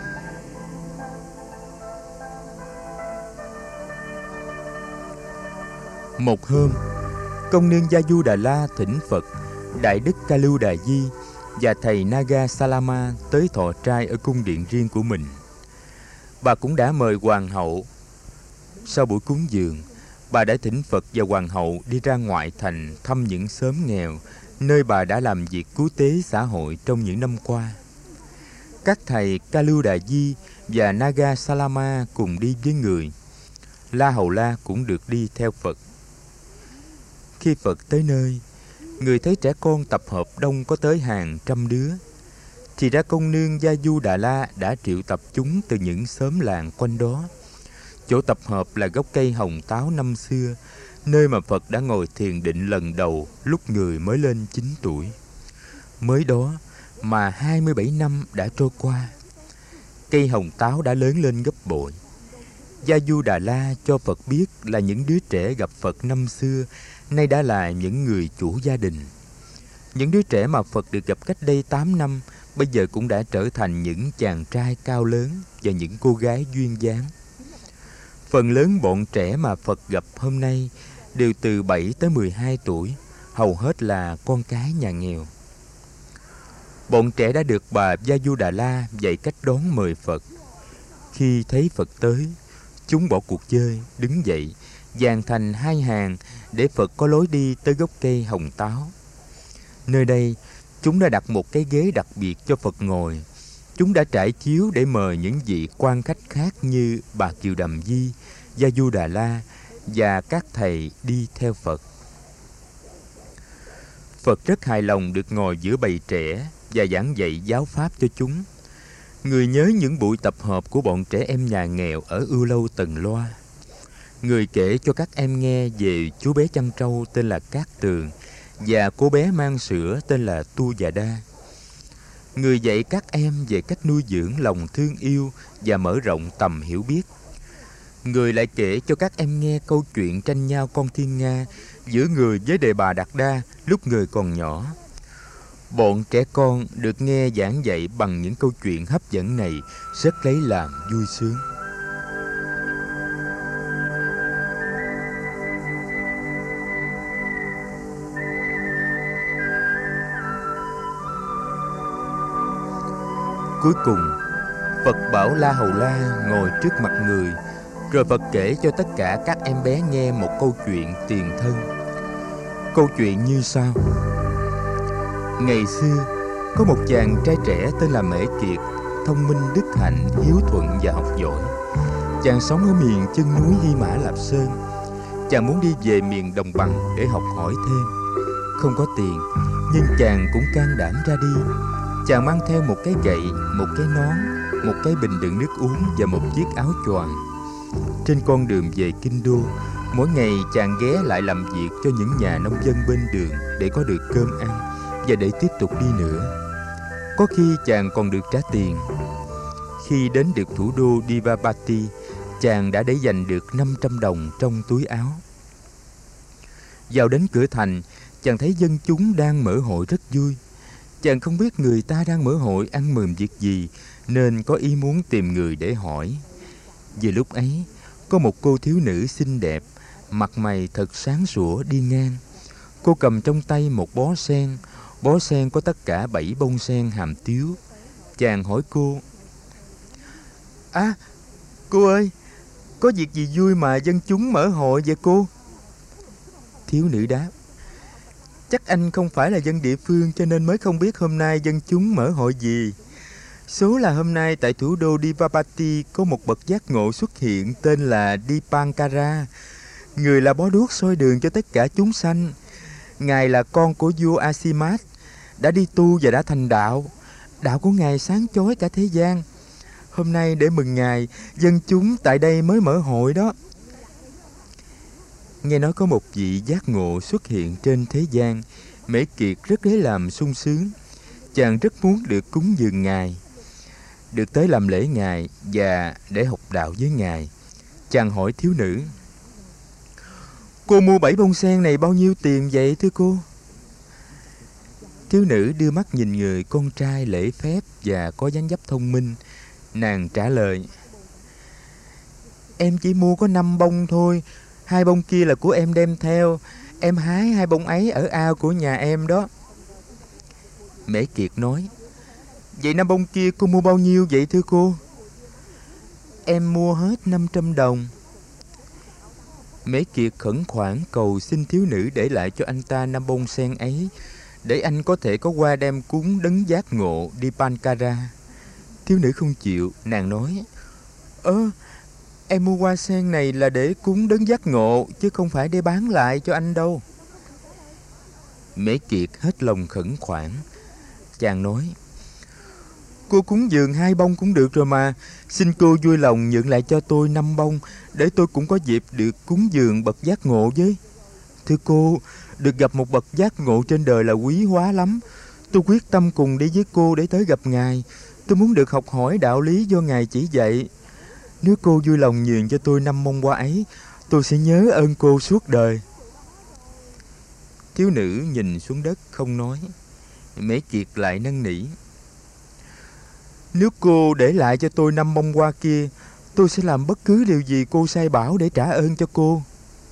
Một hôm, công nương Gia Du Đà La thỉnh Phật, Đại Đức Ca Lưu Đà Di và thầy Naga Salama tới thọ trai ở cung điện riêng của mình. Bà cũng đã mời hoàng hậu. Sau buổi cúng dường, bà đã thỉnh Phật và hoàng hậu đi ra ngoại thành thăm những xóm nghèo nơi bà đã làm việc cứu tế xã hội trong những năm qua. Các thầy Ca Lưu Đà Di và Naga Salama cùng đi với người. La Hầu La cũng được đi theo Phật. Khi Phật tới nơi, người thấy trẻ con tập hợp đông có tới hàng trăm đứa. Thì ra công nương Gia Du Đà La đã triệu tập chúng từ những xóm làng quanh đó. Chỗ tập hợp là gốc cây hồng táo năm xưa, nơi mà Phật đã ngồi thiền định lần đầu lúc người mới lên chín tuổi. Mới đó mà hai mươi bảy năm đã trôi qua, cây hồng táo đã lớn lên gấp bội. Gia Du Đà La cho Phật biết là những đứa trẻ gặp Phật năm xưa nay đã là những người chủ gia đình. Những đứa trẻ mà Phật được gặp cách đây tám năm bây giờ cũng đã trở thành những chàng trai cao lớn và những cô gái duyên dáng. Phần lớn bọn trẻ mà Phật gặp hôm nay đều từ bảy tới mười hai tuổi, hầu hết là con cái nhà nghèo. Bọn trẻ đã được bà Gia Du Đà La dạy cách đón mời Phật. Khi thấy Phật tới, chúng bỏ cuộc chơi, đứng dậy, dàn thành hai hàng để Phật có lối đi tới gốc cây hồng táo. Nơi đây, chúng đã đặt một cái ghế đặc biệt cho Phật ngồi. Chúng đã trải chiếu để mời những vị quan khách khác như bà Kiều Đầm Di, Gia Du Đà La và các thầy đi theo Phật. Phật rất hài lòng được ngồi giữa bầy trẻ và giảng dạy giáo pháp cho chúng. Người nhớ những buổi tập hợp của bọn trẻ em nhà nghèo ở Ưu Lâu Tần Loa. Người kể cho các em nghe về chú bé chăn trâu tên là Cát Tường và cô bé mang sữa tên là Tu Già Đa. Người dạy các em về cách nuôi dưỡng lòng thương yêu và mở rộng tầm hiểu biết. Người lại kể cho các em nghe câu chuyện tranh nhau con thiên nga giữa người với Đề Bà Đạt Đa lúc người còn nhỏ. Bọn trẻ con được nghe giảng dạy bằng những câu chuyện hấp dẫn này rất lấy làm vui sướng. Cuối cùng, Phật bảo La Hầu La ngồi trước mặt người, rồi Phật kể cho tất cả các em bé nghe một câu chuyện tiền thân. Câu chuyện như sau. Ngày xưa, có một chàng trai trẻ tên là Mễ Kiệt, thông minh, đức hạnh, hiếu thuận và học giỏi. Chàng sống ở miền chân núi Hy Mã Lạp Sơn. Chàng muốn đi về miền đồng bằng để học hỏi thêm. Không có tiền, nhưng chàng cũng can đảm ra đi. Chàng mang theo một cái gậy, một cái nón, một cái bình đựng nước uống và một chiếc áo choàng. Trên con đường về Kinh Đô, mỗi ngày chàng ghé lại làm việc cho những nhà nông dân bên đường để có được cơm ăn và để tiếp tục đi nữa. Có khi chàng còn được trả tiền. Khi đến được thủ đô Divapati, chàng đã để dành được năm trăm đồng trong túi áo. Vào đến cửa thành, chàng thấy dân chúng đang mở hội rất vui. Chàng không biết người ta đang mở hội ăn mừng việc gì, nên có ý muốn tìm người để hỏi. Vừa lúc ấy, có một cô thiếu nữ xinh đẹp, mặt mày thật sáng sủa đi ngang. Cô cầm trong tay một bó sen. Bó sen có tất cả bảy bông sen hàm tiếu. Chàng hỏi cô: À, cô ơi, có việc gì vui mà dân chúng mở hội vậy cô? Thiếu nữ đáp: Chắc anh không phải là dân địa phương cho nên mới không biết hôm nay dân chúng mở hội gì. Số là hôm nay tại thủ đô Divapati có một bậc giác ngộ xuất hiện tên là Dipankara. Người là bó đuốc soi đường cho tất cả chúng sanh. Ngài là con của vua Asimat, đã đi tu và đã thành đạo. Đạo của Ngài sáng chói cả thế gian. Hôm nay để mừng Ngài, dân chúng tại đây mới mở hội đó. Nghe nói có một vị giác ngộ xuất hiện trên thế gian, Mễ Kiệt rất lấy làm sung sướng. Chàng rất muốn được cúng dường Ngài, được tới làm lễ Ngài và để học đạo với Ngài. Chàng hỏi thiếu nữ: Cô mua bảy bông sen này bao nhiêu tiền vậy thưa cô? Thiếu nữ đưa mắt nhìn người con trai lễ phép và có dáng dấp thông minh. Nàng trả lời: Em chỉ mua có năm bông thôi. Hai bông kia là của em đem theo. Em hái hai bông ấy ở ao của nhà em đó. Mễ Kiệt nói: Vậy năm bông kia cô mua bao nhiêu vậy thưa cô? Em mua hết năm trăm đồng. Mễ Kiệt khẩn khoản cầu xin thiếu nữ để lại cho anh ta năm bông sen ấy, để anh có thể có qua đem cúng đấng giác ngộ Dipankara. Thiếu nữ không chịu. Nàng nói: Ơ, em mua hoa sen này là để cúng đấng giác ngộ, chứ không phải để bán lại cho anh đâu. Mễ Kiệt hết lòng khẩn khoản. Chàng nói: Cô cúng dường hai bông cũng được rồi mà. Xin cô vui lòng nhượng lại cho tôi năm bông, để tôi cũng có dịp được cúng dường bậc giác ngộ với. Thưa cô, được gặp một bậc giác ngộ trên đời là quý hóa lắm. Tôi quyết tâm cùng đi với cô để tới gặp Ngài. Tôi muốn được học hỏi đạo lý do Ngài chỉ dạy. Nếu cô vui lòng nhường cho tôi năm bông hoa ấy, tôi sẽ nhớ ơn cô suốt đời. Thiếu nữ nhìn xuống đất không nói. Mễ Kiệt lại năn nỉ: Nếu cô để lại cho tôi năm bông hoa kia, tôi sẽ làm bất cứ điều gì cô sai bảo để trả ơn cho cô.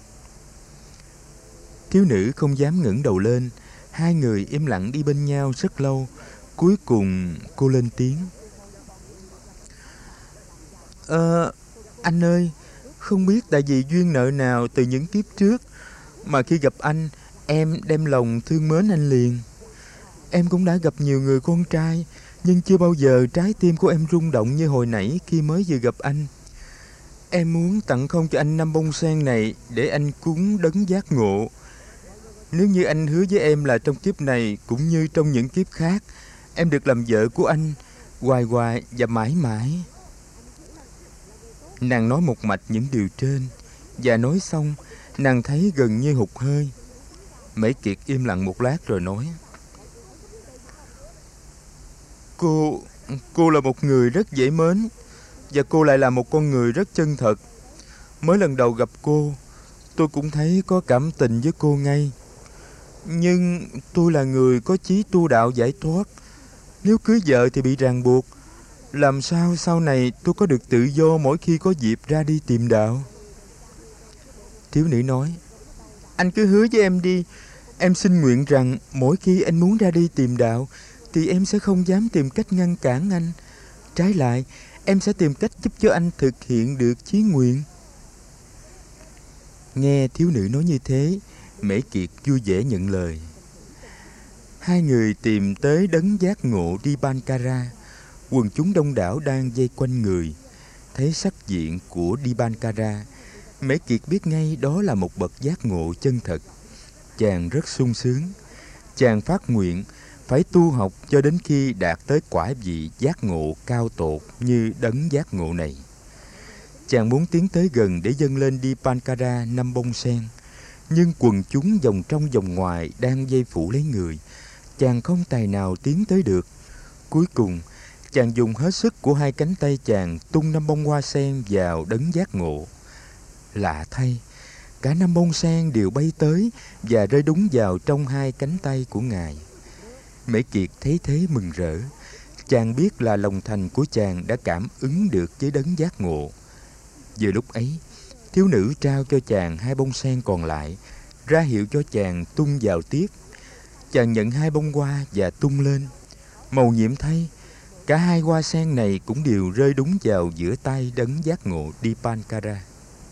Thiếu nữ không dám ngẩng đầu lên. Hai người im lặng đi bên nhau rất lâu. Cuối cùng cô lên tiếng: Ờ, anh ơi, không biết tại vì duyên nợ nào từ những kiếp trước mà khi gặp anh, em đem lòng thương mến anh liền. Em cũng đã gặp nhiều người con trai, nhưng chưa bao giờ trái tim của em rung động như hồi nãy khi mới vừa gặp anh. Em muốn tặng không cho anh năm bông sen này để anh cúng đấng giác ngộ. Nếu như anh hứa với em là trong kiếp này cũng như trong những kiếp khác, em được làm vợ của anh hoài hoài và mãi mãi. Nàng nói một mạch những điều trên, và nói xong, nàng thấy gần như hụt hơi. Mễ Kiệt im lặng một lát rồi nói: Cô, cô là một người rất dễ mến, và cô lại là một con người rất chân thật. Mới lần đầu gặp cô, tôi cũng thấy có cảm tình với cô ngay. Nhưng tôi là người có chí tu đạo giải thoát. Nếu cưới vợ thì bị ràng buộc. Làm sao sau này tôi có được tự do mỗi khi có dịp ra đi tìm đạo? Thiếu nữ nói, anh cứ hứa với em đi. Em xin nguyện rằng mỗi khi anh muốn ra đi tìm đạo thì em sẽ không dám tìm cách ngăn cản anh. Trái lại, em sẽ tìm cách giúp cho anh thực hiện được chí nguyện. Nghe thiếu nữ nói như thế, Mễ Kiệt vui vẻ nhận lời. Hai người tìm tới đấng giác ngộ Dipankara. Quần chúng đông đảo đang vây quanh người. Thấy sắc diện của Dipankara, Mễ Kiệt biết ngay đó là một bậc giác ngộ chân thật. Chàng rất sung sướng. Chàng phát nguyện phải tu học cho đến khi đạt tới quả vị giác ngộ cao tột như đấng giác ngộ này. Chàng muốn tiến tới gần để dâng lên Dipankara năm bông sen. Nhưng quần chúng vòng trong vòng ngoài đang vây phủ lấy người. Chàng không tài nào tiến tới được. Cuối cùng, chàng dùng hết sức của hai cánh tay chàng tung năm bông hoa sen vào đấng giác ngộ. Lạ thay, cả năm bông sen đều bay tới và rơi đúng vào trong hai cánh tay của ngài. Mễ Kiệt thấy thế mừng rỡ. Chàng biết là lòng thành của chàng đã cảm ứng được với đấng giác ngộ. Vừa lúc ấy, thiếu nữ trao cho chàng hai bông sen còn lại, ra hiệu cho chàng tung vào tiếp. Chàng nhận hai bông hoa và tung lên. Mầu nhiệm thay, cả hai hoa sen này cũng đều rơi đúng vào giữa tay đấng giác ngộ Dipankara.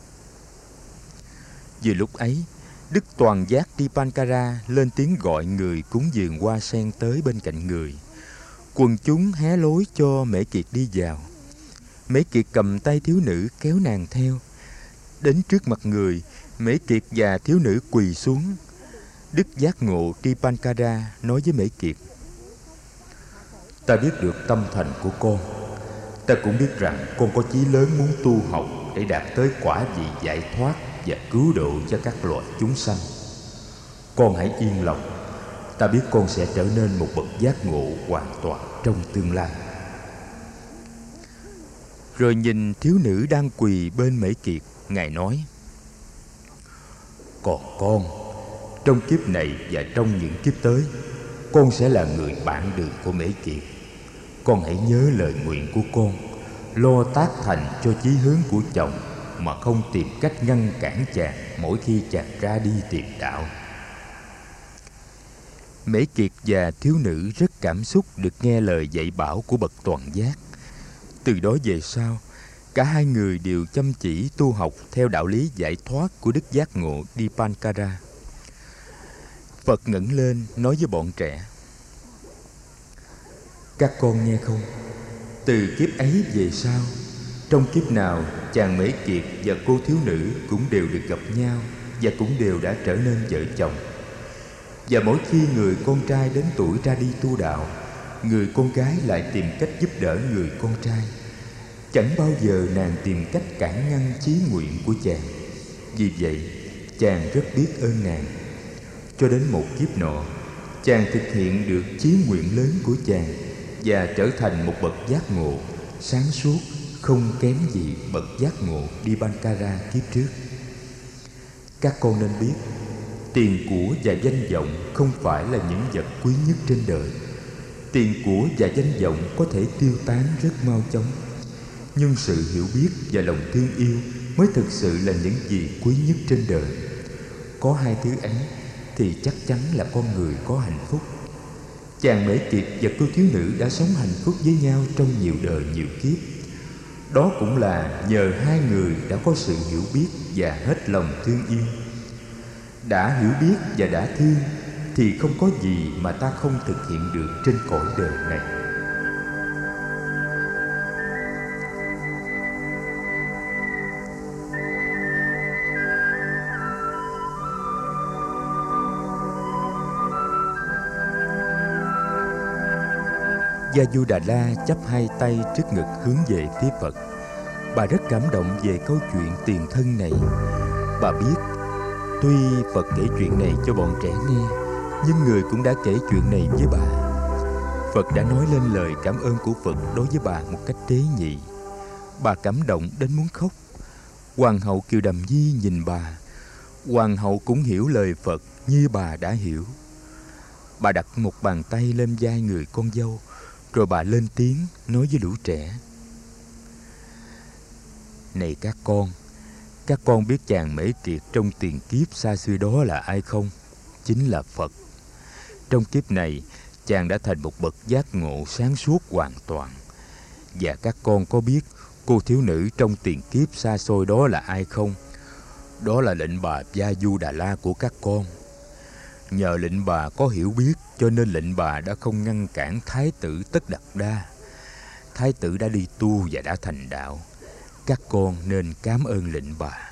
Vừa lúc ấy, Đức Toàn Giác Dipankara lên tiếng gọi người cúng dường hoa sen tới bên cạnh người. Quần chúng hé lối cho Mễ Kiệt đi vào. Mễ Kiệt cầm tay thiếu nữ kéo nàng theo. Đến trước mặt người, Mễ Kiệt và thiếu nữ quỳ xuống. Đức giác ngộ Dipankara nói với Mễ Kiệt: Ta biết được tâm thành của con. Ta cũng biết rằng con có chí lớn muốn tu học để đạt tới quả vị giải thoát và cứu độ cho các loài chúng sanh. Con hãy yên lòng. Ta biết con sẽ trở nên một bậc giác ngộ hoàn toàn trong tương lai. Rồi nhìn thiếu nữ đang quỳ bên Mễ Kiệt, ngài nói: Còn con, trong kiếp này và trong những kiếp tới, con sẽ là người bạn đường của Mễ Kiệt. Con hãy nhớ lời nguyện của con, lo tác thành cho chí hướng của chồng mà không tìm cách ngăn cản chàng mỗi khi chàng ra đi tìm đạo. Mễ Kiệt và thiếu nữ rất cảm xúc được nghe lời dạy bảo của bậc toàn giác. Từ đó về sau, cả hai người đều chăm chỉ tu học theo đạo lý giải thoát của Đức Giác Ngộ Dipankara. Phật ngẩng lên nói với bọn trẻ: Các con nghe không? Từ kiếp ấy về sau, trong kiếp nào chàng Mễ Kiệt và cô thiếu nữ cũng đều được gặp nhau và cũng đều đã trở nên vợ chồng. Và mỗi khi người con trai đến tuổi ra đi tu đạo, người con gái lại tìm cách giúp đỡ người con trai. Chẳng bao giờ nàng tìm cách cản ngăn chí nguyện của chàng. Vì vậy, chàng rất biết ơn nàng. Cho đến một kiếp nọ, chàng thực hiện được chí nguyện lớn của chàng và trở thành một bậc giác ngộ, sáng suốt, không kém gì bậc giác ngộ Dipankara kiếp trước. Các con nên biết, tiền của và danh vọng không phải là những vật quý nhất trên đời. Tiền của và danh vọng có thể tiêu tán rất mau chóng, nhưng sự hiểu biết và lòng thương yêu mới thực sự là những gì quý nhất trên đời. Có hai thứ ấy thì chắc chắn là con người có hạnh phúc. Chàng Mễ Kiệt và cô thiếu nữ đã sống hạnh phúc với nhau trong nhiều đời nhiều kiếp. Đó cũng là nhờ hai người đã có sự hiểu biết và hết lòng thương yêu. Đã hiểu biết và đã thương thì không có gì mà ta không thực hiện được trên cõi đời này. Gia Đà La chắp hai tay trước ngực hướng về phía Phật. Bà rất cảm động về câu chuyện tiền thân này. Bà biết, tuy Phật kể chuyện này cho bọn trẻ nghe, nhưng người cũng đã kể chuyện này với bà. Phật đã nói lên lời cảm ơn của Phật đối với bà một cách tế nhị. Bà cảm động đến muốn khóc. Hoàng hậu Kiều Đàm Di nhìn bà. Hoàng hậu cũng hiểu lời Phật như bà đã hiểu. Bà đặt một bàn tay lên vai người con dâu, rồi bà lên tiếng nói với lũ trẻ: Này các con, các con biết chàng Mễ Kiệt trong tiền kiếp xa xưa đó là ai không? Chính là Phật. Trong kiếp này, chàng đã thành một bậc giác ngộ sáng suốt hoàn toàn. Và các con có biết cô thiếu nữ trong tiền kiếp xa xôi đó là ai không? Đó là lệnh bà Gia Du Đà La của các con. Nhờ lệnh bà có hiểu biết, cho nên lệnh bà đã không ngăn cản Thái tử Tất Đạt Đa. Thái tử đã đi tu và đã thành đạo. Các con nên cảm ơn lệnh bà.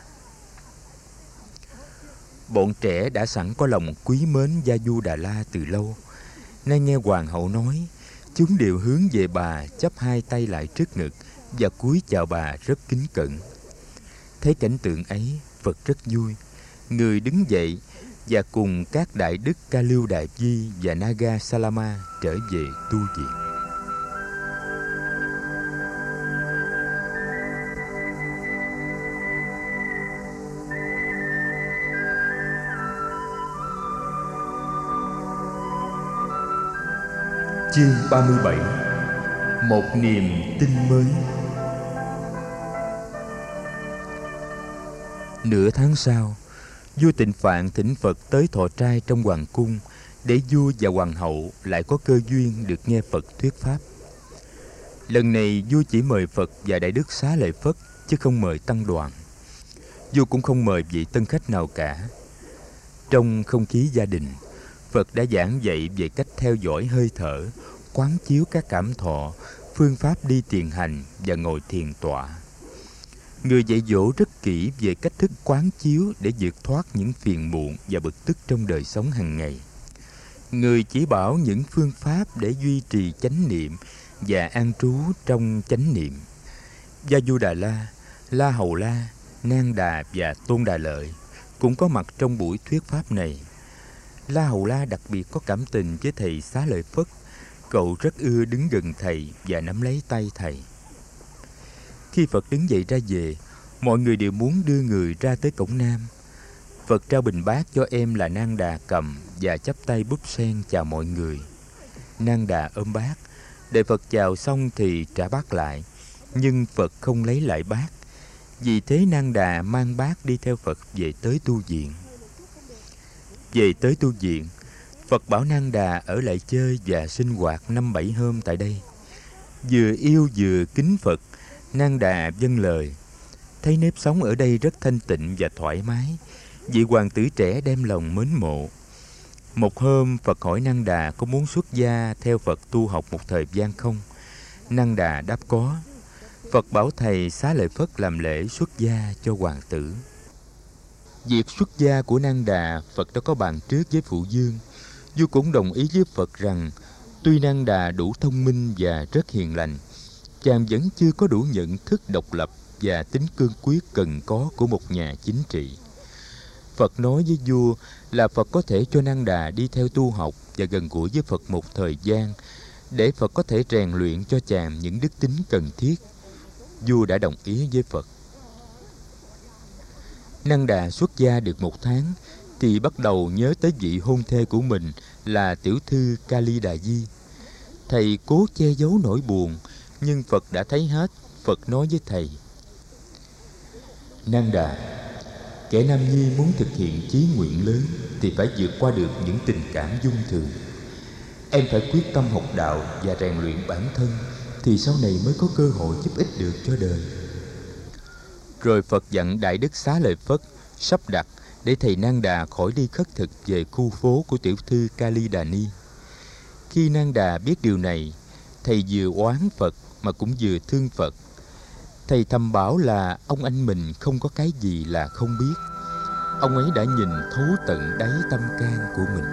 Bọn trẻ đã sẵn có lòng quý mến Gia Du Đà La từ lâu. Nay nghe hoàng hậu nói, chúng đều hướng về bà, chắp hai tay lại trước ngực và cúi chào bà rất kính cẩn. Thấy cảnh tượng ấy, Phật rất vui. Người đứng dậy và cùng các đại đức Ca Lưu Đại Di và Naga Salama trở về tu viện. Chương ba mươi bảy. Một niềm tin mới. Nửa tháng sau, vua Tịnh Phạn thỉnh Phật tới thọ trai trong hoàng cung, để vua và hoàng hậu lại có cơ duyên được nghe Phật thuyết pháp. Lần này vua chỉ mời Phật và đại đức Xá Lợi Phất, chứ không mời tăng đoàn. Vua cũng không mời vị tân khách nào cả. Trong không khí gia đình, Phật đã giảng dạy về cách theo dõi hơi thở, quán chiếu các cảm thọ, phương pháp đi thiền hành và ngồi thiền tọa. Người dạy dỗ rất kỹ về cách thức quán chiếu để vượt thoát những phiền muộn và bực tức trong đời sống hàng ngày. Người chỉ bảo những phương pháp để duy trì chánh niệm và an trú trong chánh niệm. Gia Du Đà La, La Hầu La, Nang Đà và Tôn Đà Lợi cũng có mặt trong buổi thuyết pháp này. La Hầu La đặc biệt có cảm tình với thầy Xá Lợi Phất. Cậu rất ưa đứng gần thầy và nắm lấy tay thầy. Khi Phật đứng dậy ra về, mọi người đều muốn đưa người ra tới cổng Nam. Phật trao bình bát cho em là Nang Đà cầm và chắp tay búp sen chào mọi người. Nang Đà ôm bát, đợi Phật chào xong thì trả bát lại, nhưng Phật không lấy lại bát. Vì thế Nang Đà mang bát đi theo Phật về tới tu viện. Về tới tu viện, Phật bảo Nang Đà ở lại chơi và sinh hoạt năm bảy hôm tại đây. Vừa yêu vừa kính Phật, Nang Đà vâng lời. Thấy nếp sống ở đây rất thanh tịnh và thoải mái, vị hoàng tử trẻ đem lòng mến mộ. Một hôm, Phật hỏi Nang Đà có muốn xuất gia theo Phật tu học một thời gian không? Nang Đà đáp có. Phật bảo thầy Xá Lợi Phất làm lễ xuất gia cho hoàng tử. Việc xuất gia của Nang Đà, Phật đã có bàn trước với Phụ Dương. Vua cũng đồng ý với Phật rằng tuy Nang Đà đủ thông minh và rất hiền lành, chàng vẫn chưa có đủ nhận thức độc lập và tính cương quyết cần có của một nhà chính trị. Phật nói với vua là Phật có thể cho Nang Đà đi theo tu học và gần gũi với Phật một thời gian, để Phật có thể rèn luyện cho chàng những đức tính cần thiết. Vua đã đồng ý với Phật. Nang Đà xuất gia được một tháng thì bắt đầu nhớ tới vị hôn thê của mình là tiểu thư Kali Đà Di. Thầy cố che giấu nỗi buồn, nhưng Phật đã thấy hết. Phật nói với thầy: Nang Đà, kẻ nam nhi muốn thực hiện chí nguyện lớn thì phải vượt qua được những tình cảm dung thường. Em phải quyết tâm học đạo và rèn luyện bản thân, thì sau này mới có cơ hội giúp ích được cho đời. Rồi Phật dặn Đại Đức Xá Lợi Phất sắp đặt để thầy Nang Đà khỏi đi khất thực về khu phố của tiểu thư Kali Đà Ni. Khi Nang Đà biết điều này, thầy vừa oán Phật mà cũng vừa thương Phật. Thầy thầm bảo là ông anh mình không có cái gì là không biết. Ông ấy đã nhìn thấu tận đáy tâm can của mình.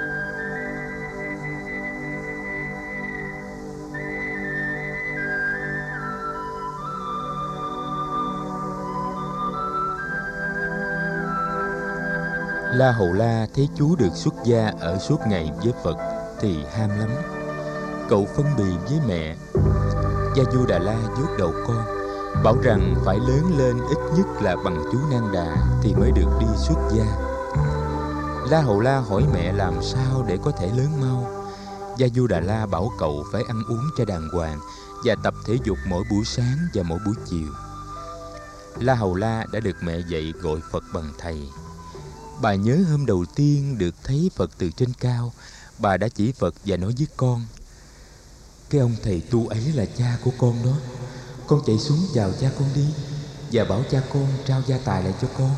La Hầu La thấy chú được xuất gia ở suốt ngày với Phật thì ham lắm. Cậu phân bì với mẹ. Gia Du Đà La vuốt đầu con, bảo rằng phải lớn lên ít nhất là bằng chú Nang Đà thì mới được đi xuất gia. La Hầu La hỏi mẹ làm sao để có thể lớn mau. Gia Du Đà La bảo cậu phải ăn uống cho đàng hoàng và tập thể dục mỗi buổi sáng và mỗi buổi chiều. La Hầu La đã được mẹ dạy gọi Phật bằng thầy. Bà nhớ hôm đầu tiên được thấy Phật từ trên cao, bà đã chỉ Phật và nói với con: cái ông thầy tu ấy là cha của con đó. Con chạy xuống chào cha con đi, và bảo cha con trao gia tài lại cho con.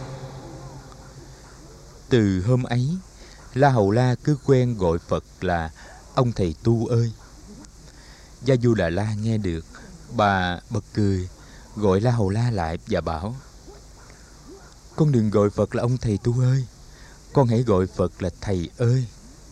Từ hôm ấy, La Hầu La cứ quen gọi Phật là ông thầy tu ơi. Gia Du Đà La nghe được, bà bật cười, gọi La Hầu La lại và bảo: con đừng gọi Phật là ông thầy tu ơi, con hãy gọi Phật là thầy ơi.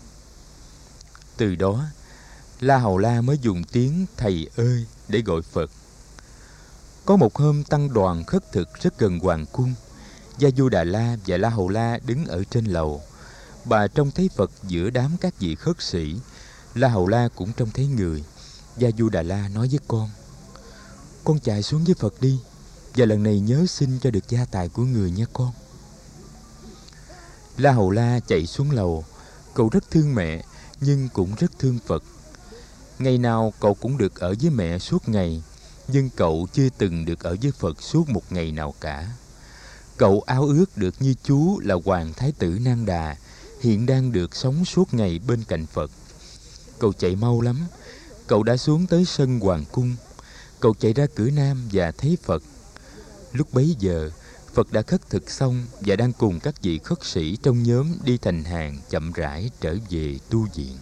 Từ đó, La Hầu La mới dùng tiếng thầy ơi để gọi Phật. Có một hôm tăng đoàn khất thực rất gần hoàng cung. Gia Du Đà La và La Hầu La đứng ở trên lầu. Bà trông thấy Phật giữa đám các vị khất sĩ. La Hầu La cũng trông thấy người. Gia Du Đà La nói với con: con chạy xuống với Phật đi, và lần này nhớ xin cho được gia tài của người nha con. La Hầu La chạy xuống lầu. Cậu rất thương mẹ, nhưng cũng rất thương Phật. Ngày nào cậu cũng được ở với mẹ suốt ngày, nhưng cậu chưa từng được ở với Phật suốt một ngày nào cả. Cậu ao ước được như chú là Hoàng Thái tử Nang Đà, hiện đang được sống suốt ngày bên cạnh Phật. Cậu chạy mau lắm. Cậu đã xuống tới sân hoàng cung. Cậu chạy ra cửa nam và thấy Phật. Lúc bấy giờ, Phật đã khất thực xong và đang cùng các vị khất sĩ trong nhóm đi thành hàng chậm rãi trở về tu viện.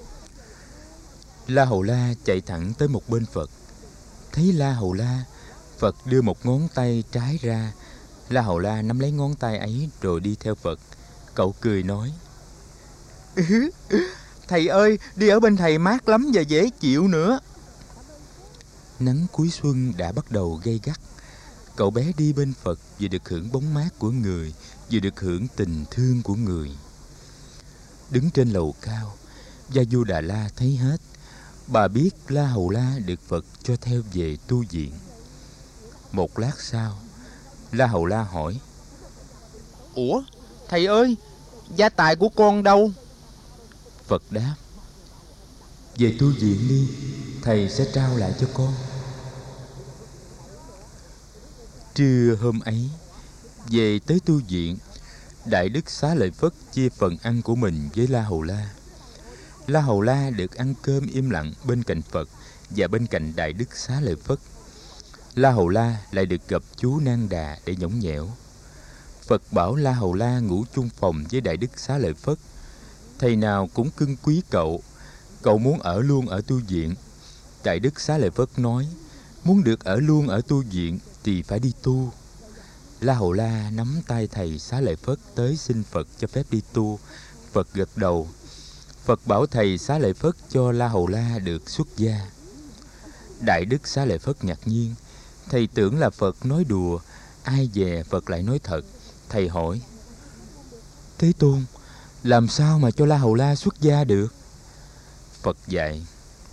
La Hầu La chạy thẳng tới một bên Phật. Thấy La Hầu La, Phật đưa một ngón tay trái ra. La Hầu La nắm lấy ngón tay ấy rồi đi theo Phật. Cậu cười nói: thầy ơi, đi ở bên thầy mát lắm và dễ chịu nữa. Nắng cuối xuân đã bắt đầu gay gắt. Cậu bé đi bên Phật vừa được hưởng bóng mát của người, vừa được hưởng tình thương của người. Đứng trên lầu cao, Gia Du Đà La thấy hết. Bà biết La Hầu La được Phật cho theo về tu viện. Một lát sau, La Hầu La hỏi: ủa, thầy ơi, gia tài của con đâu? Phật đáp: về tu viện đi, thầy sẽ trao lại cho con. Trưa hôm ấy, về tới tu viện, Đại Đức Xá Lợi Phất chia phần ăn của mình với La Hầu La. La Hầu La được ăn cơm im lặng bên cạnh Phật và bên cạnh Đại Đức Xá Lợi Phất. La Hầu La lại được gặp chú Nang Đà để nhõng nhẽo. Phật bảo La Hầu La ngủ chung phòng với Đại Đức Xá Lợi Phất. Thầy nào cũng cưng quý cậu. Cậu muốn ở luôn ở tu viện. Đại Đức Xá Lợi Phất nói: muốn được ở luôn ở tu viện thì phải đi tu. La Hầu La nắm tay thầy Xá Lợi Phất tới xin Phật cho phép đi tu. Phật gật đầu. Phật bảo thầy Xá Lợi Phất cho La Hầu La được xuất gia. Đại Đức Xá Lợi Phất ngạc nhiên. Thầy tưởng là Phật nói đùa, ai dè Phật lại nói thật. Thầy hỏi: Thế Tôn, làm sao mà cho La Hầu La xuất gia được? Phật dạy: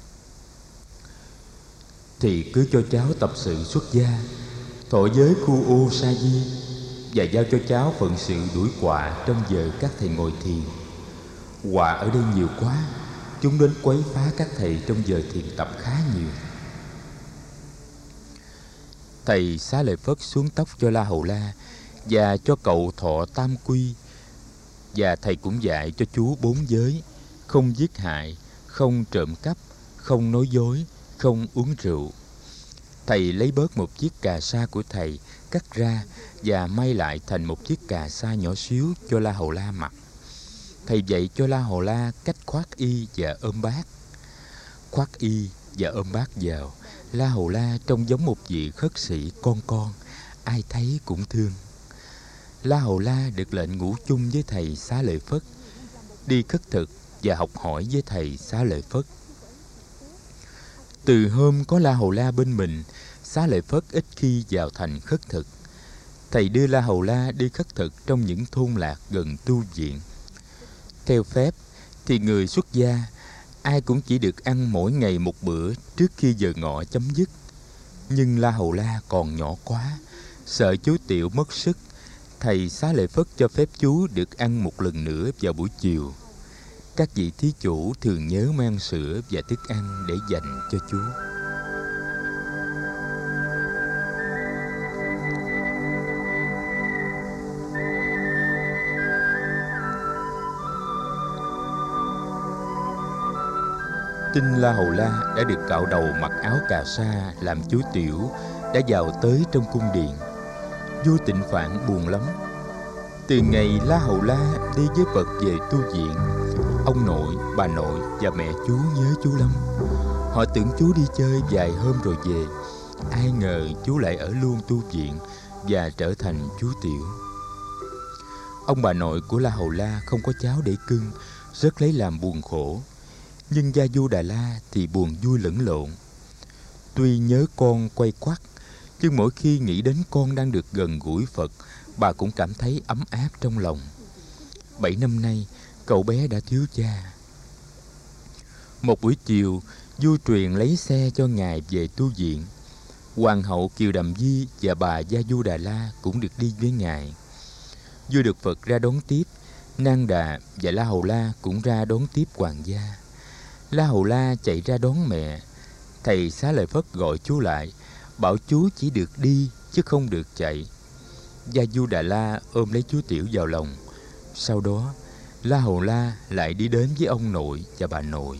thì cứ cho cháu tập sự xuất gia, thọ giới khu ô sa di, và giao cho cháu phận sự đuổi quạ trong giờ các thầy ngồi thiền. Quạ ở đây nhiều quá, chúng đến quấy phá các thầy trong giờ thiền tập khá nhiều. Thầy Xá Lợi Phất xuống tóc cho La Hầu La và cho cậu thọ tam quy. Và thầy cũng dạy cho chú bốn giới: không giết hại, không trộm cắp, không nói dối, không uống rượu. Thầy lấy bớt một chiếc cà sa của thầy, cắt ra và may lại thành một chiếc cà sa nhỏ xíu cho La Hầu La mặc. Thầy dạy cho La Hầu La cách khoác y và ôm bát. Khoác y và ôm bát vào, La Hầu La trông giống một vị khất sĩ con con, ai thấy cũng thương. La Hầu La được lệnh ngủ chung với thầy Xá Lợi Phất, đi khất thực và học hỏi với thầy Xá Lợi Phất. Từ hôm có La Hầu La bên mình, Xá Lợi Phất ít khi vào thành khất thực. Thầy đưa La Hầu La đi khất thực trong những thôn lạc gần tu viện. Theo phép thì người xuất gia ai cũng chỉ được ăn mỗi ngày một bữa trước khi giờ ngọ chấm dứt. Nhưng La Hầu La còn nhỏ quá, sợ chú Tiểu mất sức. Thầy Xá Lợi Phất cho phép chú được ăn một lần nữa vào buổi chiều. Các vị thí chủ thường nhớ mang sữa và thức ăn để dành cho chú. Tin La Hầu La đã được cạo đầu mặc áo cà sa làm chú Tiểu đã vào tới trong cung điện. Vua Tịnh Phạn buồn lắm. Từ ngày La Hầu La đi với Phật về tu viện, ông nội, bà nội và mẹ chú nhớ chú lắm. Họ tưởng chú đi chơi vài hôm rồi về. Ai ngờ chú lại ở luôn tu viện và trở thành chú Tiểu. Ông bà nội của La Hầu La không có cháu để cưng, rất lấy làm buồn khổ. Nhưng Gia Du Đà La thì buồn vui lẫn lộn. Tuy nhớ con quay quắt, nhưng mỗi khi nghĩ đến con đang được gần gũi Phật, bà cũng cảm thấy ấm áp trong lòng. Bảy năm nay, cậu bé đã thiếu cha. Một buổi chiều, vua truyền lấy xe cho ngài về tu viện. Hoàng hậu Kiều Đàm Di và bà Gia Du Đà La cũng được đi với ngài. Vua được Phật ra đón tiếp. Nang Đà và La Hầu La cũng ra đón tiếp hoàng gia. La Hầu La chạy ra đón mẹ. Thầy Xá Lợi Phất gọi chú lại, bảo chú chỉ được đi chứ không được chạy. Gia Du Đà La ôm lấy chú Tiểu vào lòng. Sau đó, La Hầu La lại đi đến với ông nội và bà nội.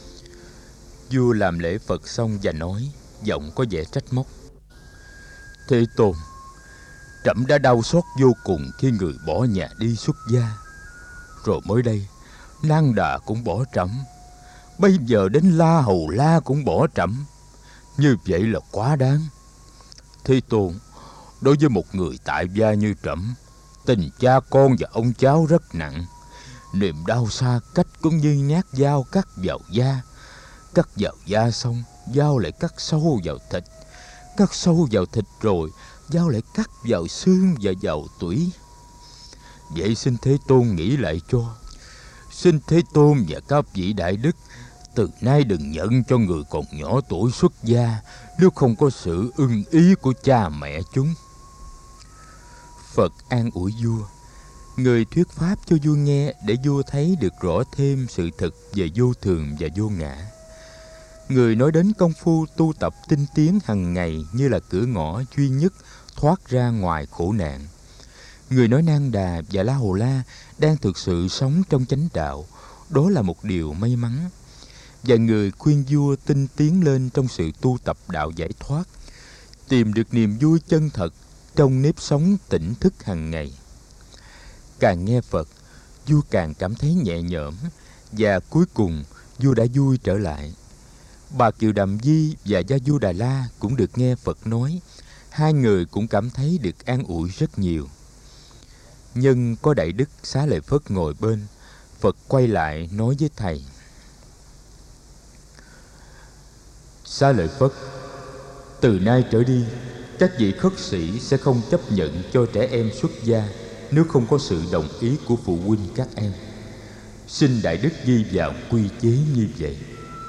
Vua làm lễ Phật xong và nói, giọng có vẻ trách móc: Thế Tôn, trẫm đã đau xót vô cùng khi người bỏ nhà đi xuất gia. Rồi mới đây, Nang Đà cũng bỏ trẫm. Bây giờ đến La Hầu La cũng bỏ trẫm. Như vậy là quá đáng. Thế Tôn, đối với một người tại gia như trẫm, tình cha con và ông cháu rất nặng. Niềm đau xa cách cũng như nhát dao cắt vào da. Cắt vào da xong, dao lại cắt sâu vào thịt. Cắt sâu vào thịt rồi, dao lại cắt vào xương và vào tủy. Vậy xin Thế Tôn nghĩ lại cho. Xin Thế Tôn và các vị đại đức từ nay đừng nhận cho người còn nhỏ tuổi xuất gia nếu không có sự ưng ý của cha mẹ chúng. Phật an ủi vua. Người thuyết pháp cho vua nghe để vua thấy được rõ thêm sự thật về vô thường và vô ngã. Người nói đến công phu tu tập tinh tiến hằng ngày như là cửa ngõ duy nhất thoát ra ngoài khổ nạn. Người nói Nang Đà và La Hầu La đang thực sự sống trong chánh đạo. Đó là một điều may mắn. Và người khuyên vua tinh tiến lên trong sự tu tập đạo giải thoát, tìm được niềm vui chân thật trong nếp sống tỉnh thức hàng ngày. Càng nghe Phật, vua càng cảm thấy nhẹ nhõm, và cuối cùng vua đã vui trở lại. Bà Kiều Đàm Di và Gia Du Đà La cũng được nghe Phật nói. Hai người cũng cảm thấy được an ủi rất nhiều. Nhưng có Đại Đức Xá Lợi Phất ngồi bên, Phật quay lại nói với thầy: Xá Lợi Phất, từ nay trở đi, các vị khất sĩ sẽ không chấp nhận cho trẻ em xuất gia nếu không có sự đồng ý của phụ huynh các em. Xin Đại Đức ghi vào quy chế như vậy.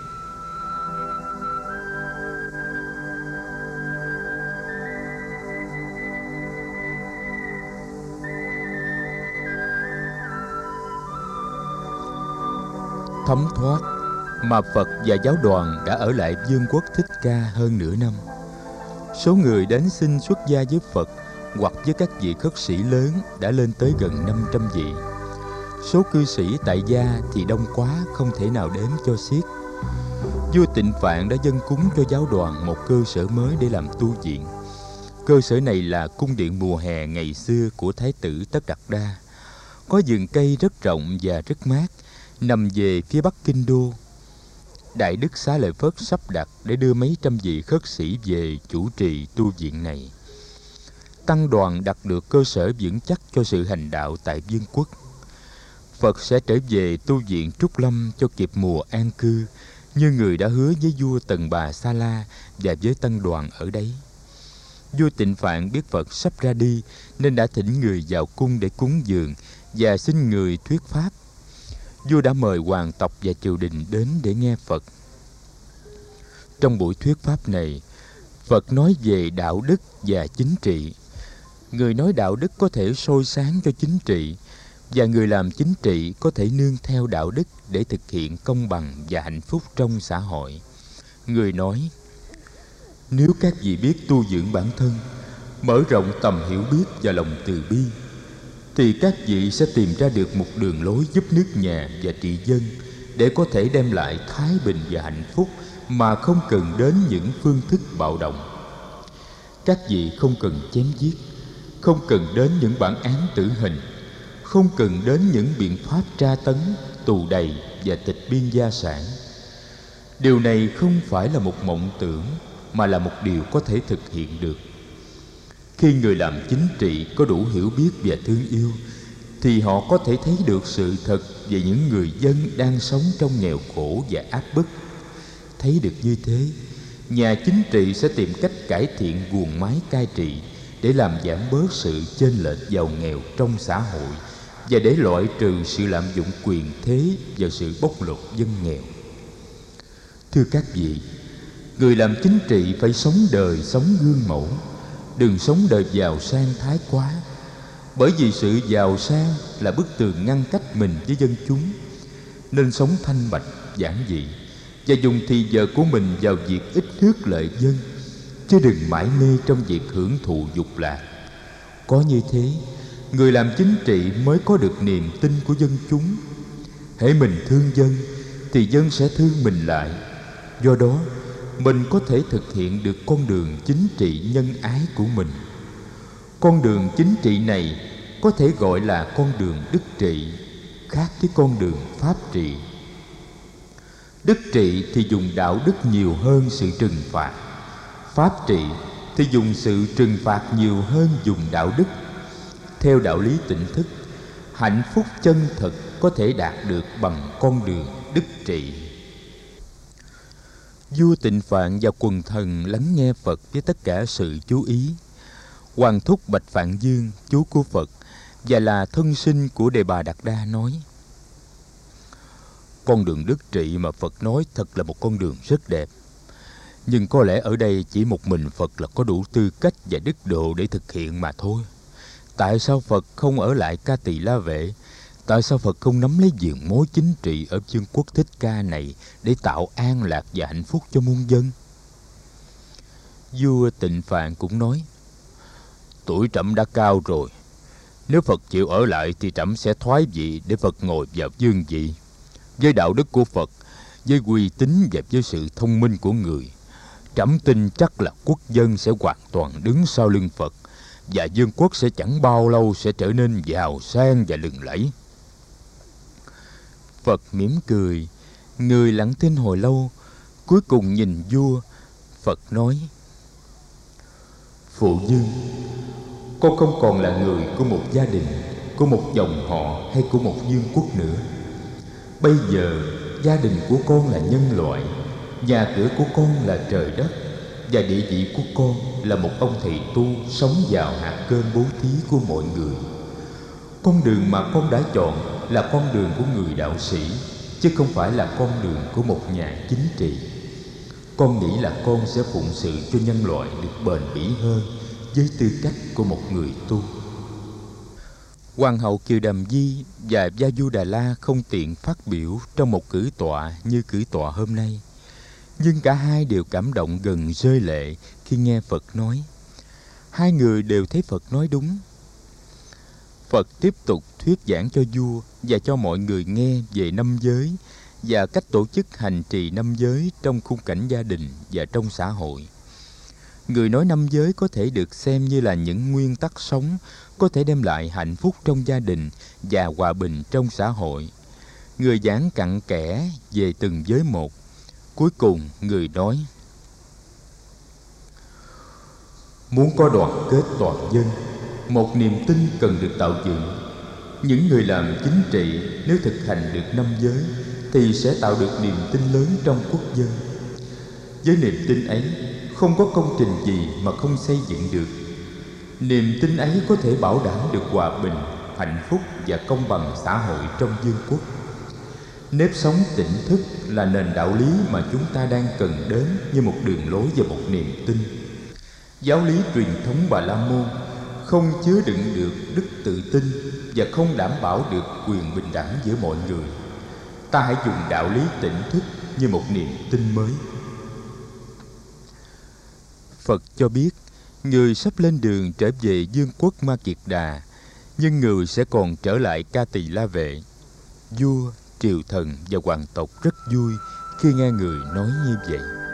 Thấm thoát mà Phật và giáo đoàn đã ở lại Vương quốc Thích Ca hơn nửa năm. Số người đến xin xuất gia với Phật hoặc với các vị khất sĩ lớn đã lên tới gần năm trăm vị. Số cư sĩ tại gia thì đông quá không thể nào đếm cho xiết. Vua Tịnh Phạn đã dâng cúng cho giáo đoàn một cơ sở mới để làm tu viện. Cơ sở này là cung điện mùa hè ngày xưa của Thái tử Tất Đạt Đa. Có vườn cây rất rộng và rất mát, nằm về phía bắc kinh đô. Đại Đức Xá Lợi Phất sắp đặt để đưa mấy trăm vị khất sĩ về chủ trì tu viện này. Tăng đoàn đặt được cơ sở vững chắc cho sự hành đạo tại Vương quốc. Phật sẽ trở về tu viện Trúc Lâm cho kịp mùa an cư, như người đã hứa với vua Tần Bà Sa La và với tăng đoàn ở đấy. Vua Tịnh Phạn biết Phật sắp ra đi nên đã thỉnh người vào cung để cúng dường và xin người thuyết pháp. Vua đã mời hoàng tộc và triều đình đến để nghe Phật. Trong buổi thuyết pháp này, Phật nói về đạo đức và chính trị. Người nói đạo đức có thể soi sáng cho chính trị, và người làm chính trị có thể nương theo đạo đức để thực hiện công bằng và hạnh phúc trong xã hội. Người nói: nếu các vị biết tu dưỡng bản thân, mở rộng tầm hiểu biết và lòng từ bi, thì các vị sẽ tìm ra được một đường lối giúp nước nhà và trị dân, để có thể đem lại thái bình và hạnh phúc mà không cần đến những phương thức bạo động. Các vị không cần chém giết, không cần đến những bản án tử hình, không cần đến những biện pháp tra tấn, tù đày và tịch biên gia sản. Điều này không phải là một mộng tưởng, mà là một điều có thể thực hiện được. Khi người làm chính trị có đủ hiểu biết và thương yêu, thì họ có thể thấy được sự thật về những người dân đang sống trong nghèo khổ và áp bức. Thấy được như thế, nhà chính trị sẽ tìm cách cải thiện guồng máy cai trị để làm giảm bớt sự chênh lệch giàu nghèo trong xã hội, và để loại trừ sự lạm dụng quyền thế và sự bóc lột dân nghèo. Thưa các vị, người làm chính trị phải sống đời sống gương mẫu, đừng sống đời giàu sang thái quá. Bởi vì sự giàu sang là bức tường ngăn cách mình với dân chúng, nên sống thanh bạch, giản dị và dùng thì giờ của mình vào việc ích nước lợi dân, chứ đừng mải mê trong việc hưởng thụ dục lạc. Có như thế, người làm chính trị mới có được niềm tin của dân chúng. Hễ mình thương dân thì dân sẽ thương mình lại. Do đó, mình có thể thực hiện được con đường chính trị nhân ái của mình. Con đường chính trị này có thể gọi là con đường đức trị, khác với con đường pháp trị. Đức trị thì dùng đạo đức nhiều hơn sự trừng phạt. Pháp trị thì dùng sự trừng phạt nhiều hơn dùng đạo đức. Theo đạo lý tỉnh thức, hạnh phúc chân thật có thể đạt được bằng con đường đức trị. Vua Tịnh Phạn và quần thần lắng nghe Phật với tất cả sự chú ý. Hoàng thúc Bạch Phạn Dương, chú của Phật và là thân sinh của Đề Bà Đạt Đa, nói: con đường đức trị mà Phật nói thật là một con đường rất đẹp. Nhưng có lẽ ở đây chỉ một mình Phật là có đủ tư cách và đức độ để thực hiện mà thôi. Tại sao Phật không ở lại Ca Tỳ La Vệ? Tại sao Phật không nắm lấy diện mối chính trị ở vương quốc Thích Ca này để tạo an lạc và hạnh phúc cho muôn dân? Vua Tịnh Phạn cũng nói: tuổi trẫm đã cao rồi. Nếu Phật chịu ở lại thì trẫm sẽ thoái vị để Phật ngồi vào vương vị. Với đạo đức của Phật, với uy tín và với sự thông minh của người, trẫm tin chắc là quốc dân sẽ hoàn toàn đứng sau lưng Phật, và vương quốc sẽ chẳng bao lâu sẽ trở nên giàu sang và lừng lẫy. Phật mỉm cười, người lặng thinh hồi lâu, cuối cùng nhìn vua. Phật nói: phụ vương, con không còn là người của một gia đình, của một dòng họ hay của một vương quốc nữa. Bây giờ gia đình của con là nhân loại, nhà cửa của con là trời đất, và địa vị của con là một ông thầy tu sống vào hạt cơm bố thí của mọi người. Con đường mà con đã chọn là con đường của người đạo sĩ, chứ không phải là con đường của một nhà chính trị. Con nghĩ là con sẽ phụng sự cho nhân loại được bền bỉ hơn với tư cách của một người tu. Hoàng hậu Kiều Đàm Di và Gia Du Đà La không tiện phát biểu trong một cử tọa như cử tọa hôm nay, nhưng cả hai đều cảm động gần rơi lệ khi nghe Phật nói. Hai người đều thấy Phật nói đúng. Phật tiếp tục thuyết giảng cho vua và cho mọi người nghe về năm giới và cách tổ chức hành trì năm giới trong khung cảnh gia đình và trong xã hội. Người nói năm giới có thể được xem như là những nguyên tắc sống có thể đem lại hạnh phúc trong gia đình và hòa bình trong xã hội. Người giảng cặn kẽ về từng giới một. Cuối cùng người nói: muốn có đoàn kết toàn dân, một niềm tin cần được tạo dựng. Những người làm chính trị nếu thực hành được năm giới thì sẽ tạo được niềm tin lớn trong quốc dân. Với niềm tin ấy, không có công trình gì mà không xây dựng được. Niềm tin ấy có thể bảo đảm được hòa bình, hạnh phúc và công bằng xã hội trong vương quốc. Nếp sống tỉnh thức là nền đạo lý mà chúng ta đang cần đến như một đường lối và một niềm tin. Giáo lý truyền thống Bà La Môn không chứa đựng được đức tự tin và không đảm bảo được quyền bình đẳng giữa mọi người. Ta hãy dùng đạo lý tỉnh thức như một niềm tin mới. Phật cho biết, người sắp lên đường trở về vương quốc Ma Kiệt Đà, nhưng người sẽ còn trở lại Ca Tỳ La Vệ. Vua, triều thần và hoàng tộc rất vui khi nghe người nói như vậy.